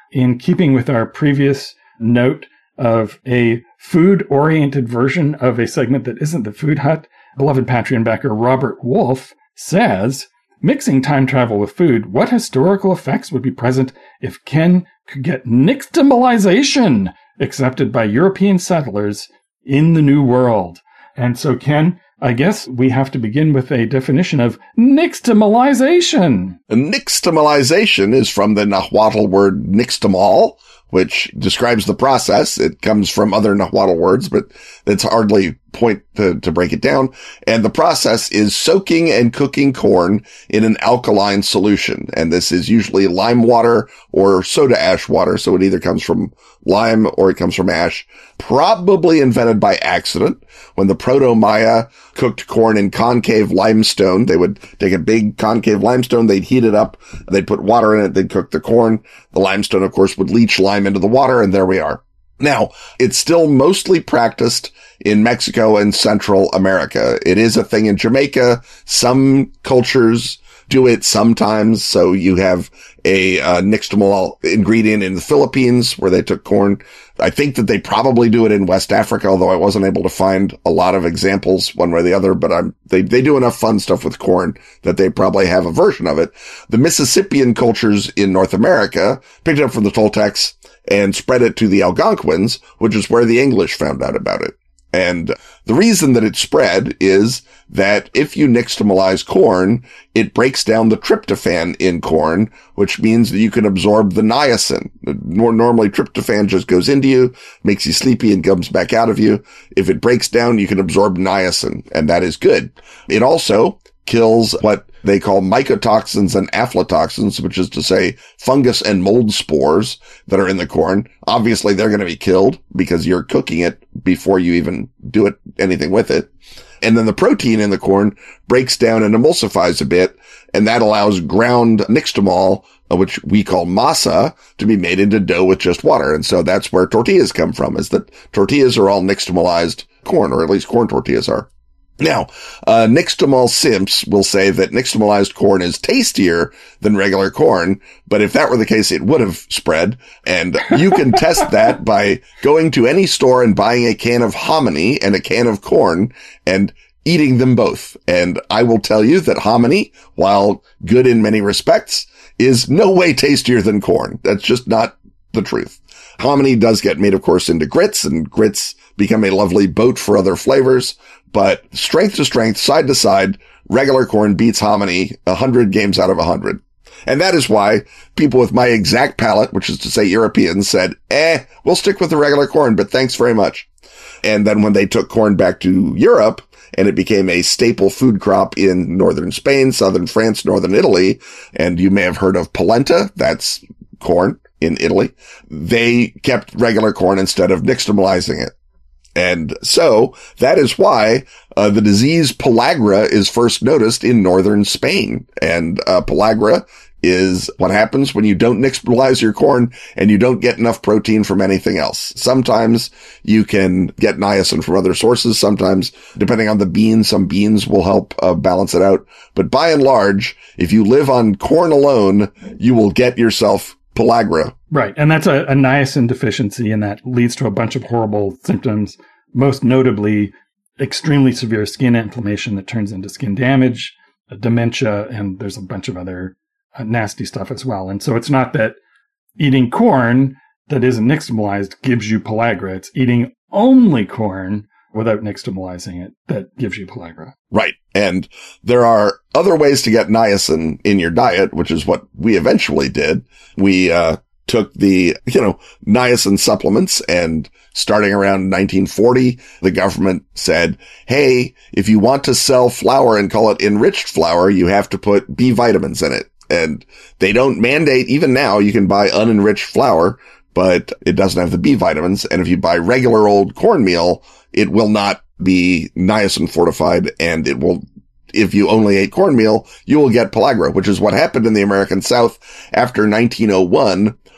in keeping with our previous note of a food-oriented version of a segment that isn't the Food Hut, beloved Patreon backer Robert Wolf says, mixing time travel with food, what historical effects would be present if Ken could get nixtamalization accepted by European settlers in the New World? And so, Ken, I guess we have to begin with a definition of nixtamalization. Nixtamalization is from the Nahuatl word nixtamal, which describes the process. It comes from other Nahuatl words, but it's hardly point to, to break it down. And the process is soaking and cooking corn in an alkaline solution. And this is usually lime water or soda ash water. So it either comes from lime or it comes from ash. Probably invented by accident. When the Proto-Maya cooked corn in concave limestone, they would take a big concave limestone, they'd heat it up, they'd put water in it, they'd cook the corn. The limestone, of course, would leach lime into the water, and there we are. Now, it's still mostly practiced in Mexico and Central America. It is a thing in Jamaica. Some cultures do it sometimes. So you have a uh, nixtamal ingredient in the Philippines where they took corn. I think that they probably do it in West Africa, although I wasn't able to find a lot of examples one way or the other, but I'm, they, they do enough fun stuff with corn that they probably have a version of it. The Mississippian cultures in North America picked it up from the Toltecs and spread it to the Algonquins, which is where the English found out about it. And the reason that it spread is that if you nixtamalize corn, it breaks down the tryptophan in corn, which means that you can absorb the niacin. Normally, tryptophan just goes into you, makes you sleepy, and comes back out of you. If it breaks down, you can absorb niacin, and that is good. It also kills what they call mycotoxins and aflatoxins, which is to say fungus and mold spores that are in the corn. Obviously, they're going to be killed because you're cooking it before you even do it, anything with it. And then the protein in the corn breaks down and emulsifies a bit, and that allows ground nixtamal, which we call masa, to be made into dough with just water. And so that's where tortillas come from, is that tortillas are all nixtamalized corn, or at least corn tortillas are. Now, uh, nixtamal simps will say that nixtamalized corn is tastier than regular corn, but if that were the case, it would have spread. And you can test that by going to any store and buying a can of hominy and a can of corn and eating them both. And I will tell you that hominy, while good in many respects, is no way tastier than corn. That's just not the truth. Hominy does get made, of course, into grits, and grits become a lovely boat for other flavors. But strength to strength, side to side, regular corn beats hominy a hundred games out of a hundred. And that is why people with my exact palate, which is to say Europeans, said, eh, we'll stick with the regular corn, but thanks very much. And then when they took corn back to Europe, and it became a staple food crop in northern Spain, southern France, northern Italy, and you may have heard of polenta, that's corn in Italy, they kept regular corn instead of nixtamalizing it. And so that is why uh, the disease pellagra is first noticed in northern Spain. And uh, pellagra is what happens when you don't nixtamalize your corn and you don't get enough protein from anything else. Sometimes you can get niacin from other sources. Sometimes, depending on the bean, some beans will help uh, balance it out. But by and large, if you live on corn alone, you will get yourself pellagra. Right. And that's a, a niacin deficiency, and that leads to a bunch of horrible symptoms, most notably extremely severe skin inflammation that turns into skin damage, dementia, and there's a bunch of other uh, nasty stuff as well. And so it's not that eating corn that isn't nixtamalized gives you pellagra. It's eating only corn without nixtamalizing it that gives you pellagra. Right. And there are other ways to get niacin in your diet, which is what we eventually did. We, uh, took the, you know, niacin supplements, and starting around nineteen forty, the government said, hey, if you want to sell flour and call it enriched flour, you have to put B vitamins in it. And they don't mandate, even now, you can buy unenriched flour, but it doesn't have the B vitamins. And if you buy regular old cornmeal, it will not be niacin fortified, and it will, if you only ate cornmeal, you will get pellagra, which is what happened in the American South after nineteen oh one,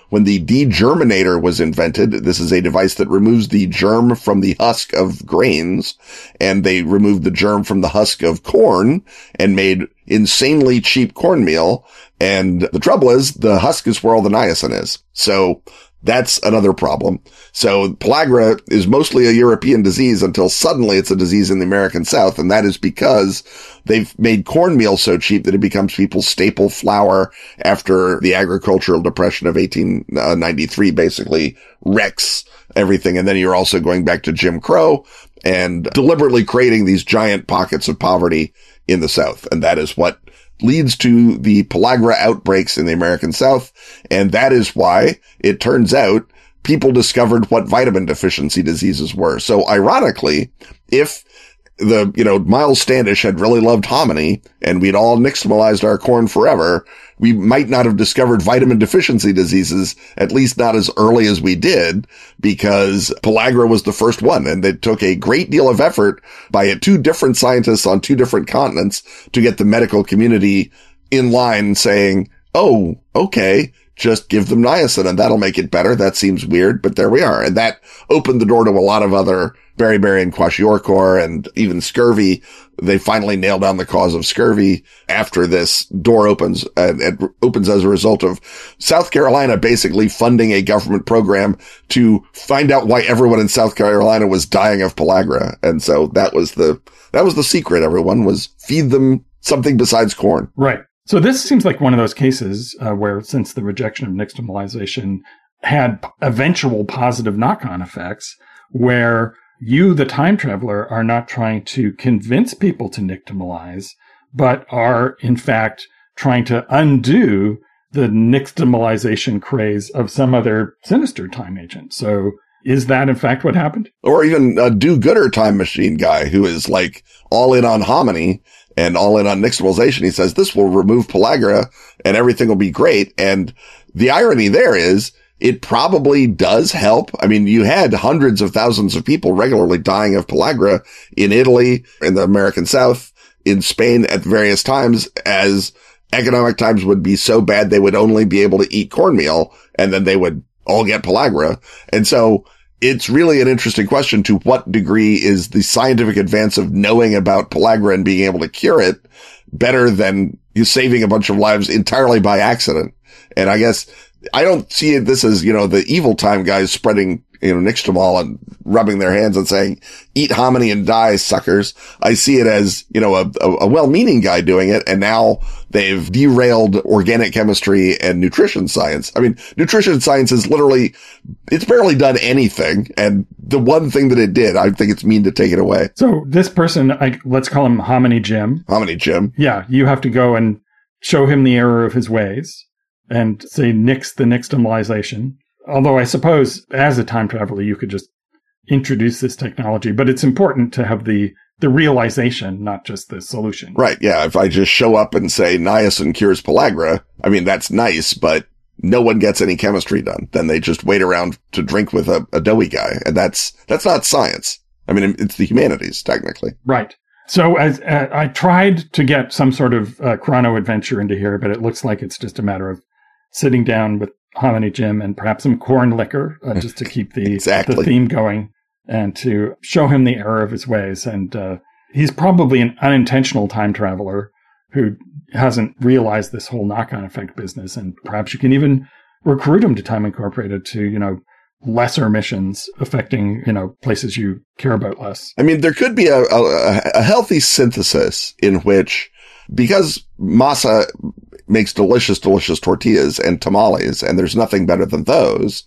when the degerminator was invented. This is a device that removes the germ from the husk of grains, and they removed the germ from the husk of corn and made insanely cheap cornmeal. And the trouble is, the husk is where all the niacin is. So that's another problem. So pellagra is mostly a European disease until suddenly it's a disease in the American South. And that is because they've made cornmeal so cheap that it becomes people's staple flour after the agricultural depression of eighteen ninety-three basically wrecks everything. And then you're also going back to Jim Crow and deliberately creating these giant pockets of poverty in the South. And that is what leads to the pellagra outbreaks in the American South. And that is why it turns out people discovered what vitamin deficiency diseases were. So ironically, if the, you know, Miles Standish had really loved hominy and we'd all nixtamalized our corn forever, we might not have discovered vitamin deficiency diseases, at least not as early as we did, because pellagra was the first one. And it took a great deal of effort by two different scientists on two different continents to get the medical community in line saying, oh, okay, just give them niacin and that'll make it better. That seems weird, but there we are. And that opened the door to a lot of other beriberi and kwashiorkor and even scurvy. They finally nailed down the cause of scurvy after this door opens, and it opens as a result of South Carolina basically funding a government program to find out why everyone in South Carolina was dying of pellagra. And so that was the, that was the secret, everyone, was feed them something besides corn. Right. So this seems like one of those cases uh, where, since the rejection of nixtamalization had eventual positive knock-on effects, where you, the time traveler, are not trying to convince people to nixtamalize, but are, in fact, trying to undo the nixtamalization craze of some other sinister time agent. So is that, in fact, what happened? Or even a do-gooder time machine guy who is, like, all in on hominy and all in on nixtamalization. He says, this will remove pellagra and everything will be great. And the irony there is, it probably does help. I mean, you had hundreds of thousands of people regularly dying of pellagra in Italy, in the American South, in Spain at various times, as economic times would be so bad they would only be able to eat cornmeal, and then they would all get pellagra. And so it's really an interesting question, to what degree is the scientific advance of knowing about pellagra and being able to cure it better than you saving a bunch of lives entirely by accident? And I guess I don't see this as, you know, the evil time guys spreading, you know, nixtamal and rubbing their hands and saying, eat hominy and die, suckers. I see it as, you know, a, a, a well-meaning guy doing it. And now they've derailed organic chemistry and nutrition science. I mean, nutrition science is literally, it's barely done anything. And the one thing that it did, I think it's mean to take it away. So this person, I, let's call him Hominy Jim. Hominy Jim. Yeah. You have to go and show him the error of his ways and say, nix the nixtamalization. Although I suppose as a time traveler, you could just introduce this technology, but it's important to have the, the realization, not just the solution. Right. Yeah. If I just show up and say niacin cures pellagra, I mean, that's nice, but no one gets any chemistry done. Then they just wait around to drink with a, a doughy guy. And that's, that's not science. I mean, it's the humanities, technically. Right. So as uh, I tried to get some sort of uh, chrono adventure into here, but it looks like it's just a matter of sitting down with Hominy Jim and perhaps some corn liquor, uh, just to keep the, exactly. the theme going and to show him the error of his ways. And uh, he's probably an unintentional time traveler who hasn't realized this whole knock-on effect business. And perhaps you can even recruit him to Time Incorporated to, you know, lesser missions affecting, you know, places you care about less. I mean, there could be a, a, a healthy synthesis in which, because masa makes delicious, delicious tortillas and tamales, and there's nothing better than those,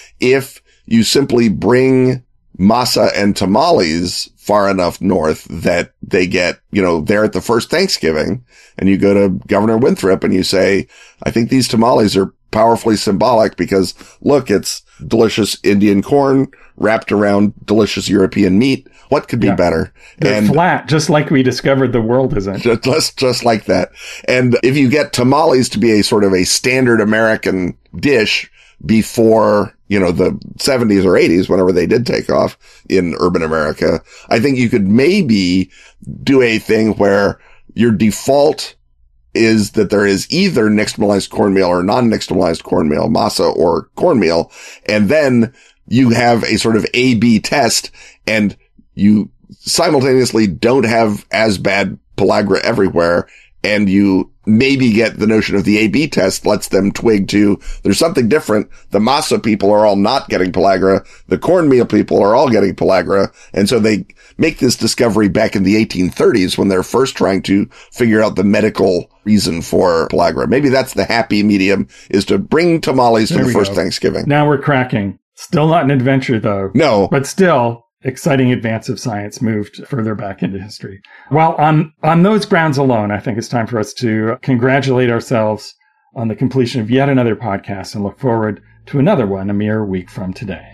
if you simply bring masa and tamales far enough north that they get, you know, there at the first Thanksgiving, and you go to Governor Winthrop and you say, I think these tamales are powerfully symbolic because, look, it's delicious Indian corn wrapped around delicious European meat. What could be yeah. better? They're and flat, just like we discovered the world isn't. Just, just like that. And if you get tamales to be a sort of a standard American dish before, you know, the seventies or eighties, whenever they did take off in urban America, I think you could maybe do a thing where your default is that there is either nixtamalized cornmeal or non-nixtamalized cornmeal, masa or cornmeal. And then you have a sort of A B test, and you simultaneously don't have as bad pellagra everywhere. And you maybe get the notion of the A B test lets them twig to there's something different. The masa people are all not getting pellagra. The cornmeal people are all getting pellagra. And so they make this discovery back in the eighteen thirties when they're first trying to figure out the medical reason for pellagra. Maybe that's the happy medium, is to bring tamales to There the we first go. Thanksgiving. Now we're cracking. Still not an adventure, though. No. But still, exciting advance of science moved further back into history. Well, on, on those grounds alone, I think it's time for us to congratulate ourselves on the completion of yet another podcast and look forward to another one a mere week from today.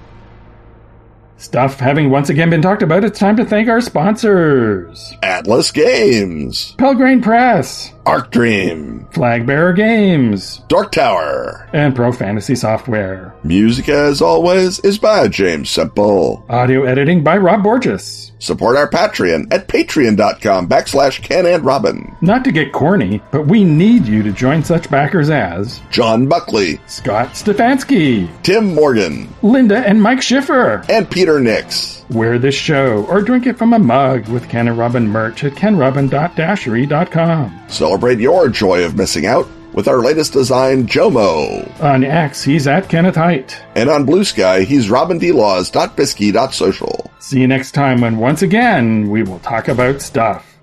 Stuff having once again been talked about, it's time to thank our sponsors. Atlas Games, Pelgrane Press, Arc Dream, Flagbearer Games, Dork Tower, and Pro Fantasy Software. Music, as always, is by James Semple. Audio editing by Rob Borges. Support our Patreon at patreon.com backslash Ken and Robin. Not to get corny, but we need you to join such backers as John Buckley, Scott Stefanski, Tim Morgan, Linda and Mike Schiffer. and Peter Nix. Wear this show or drink it from a mug with Ken and Robin merch at ken robin dot dashery dot com. Celebrate your joy of missing out with our latest design, Jomo. On X, he's at Kenneth Height. And on Blue Sky, he's robin d laws dot bisky dot social. See you next time when once again we will talk about stuff.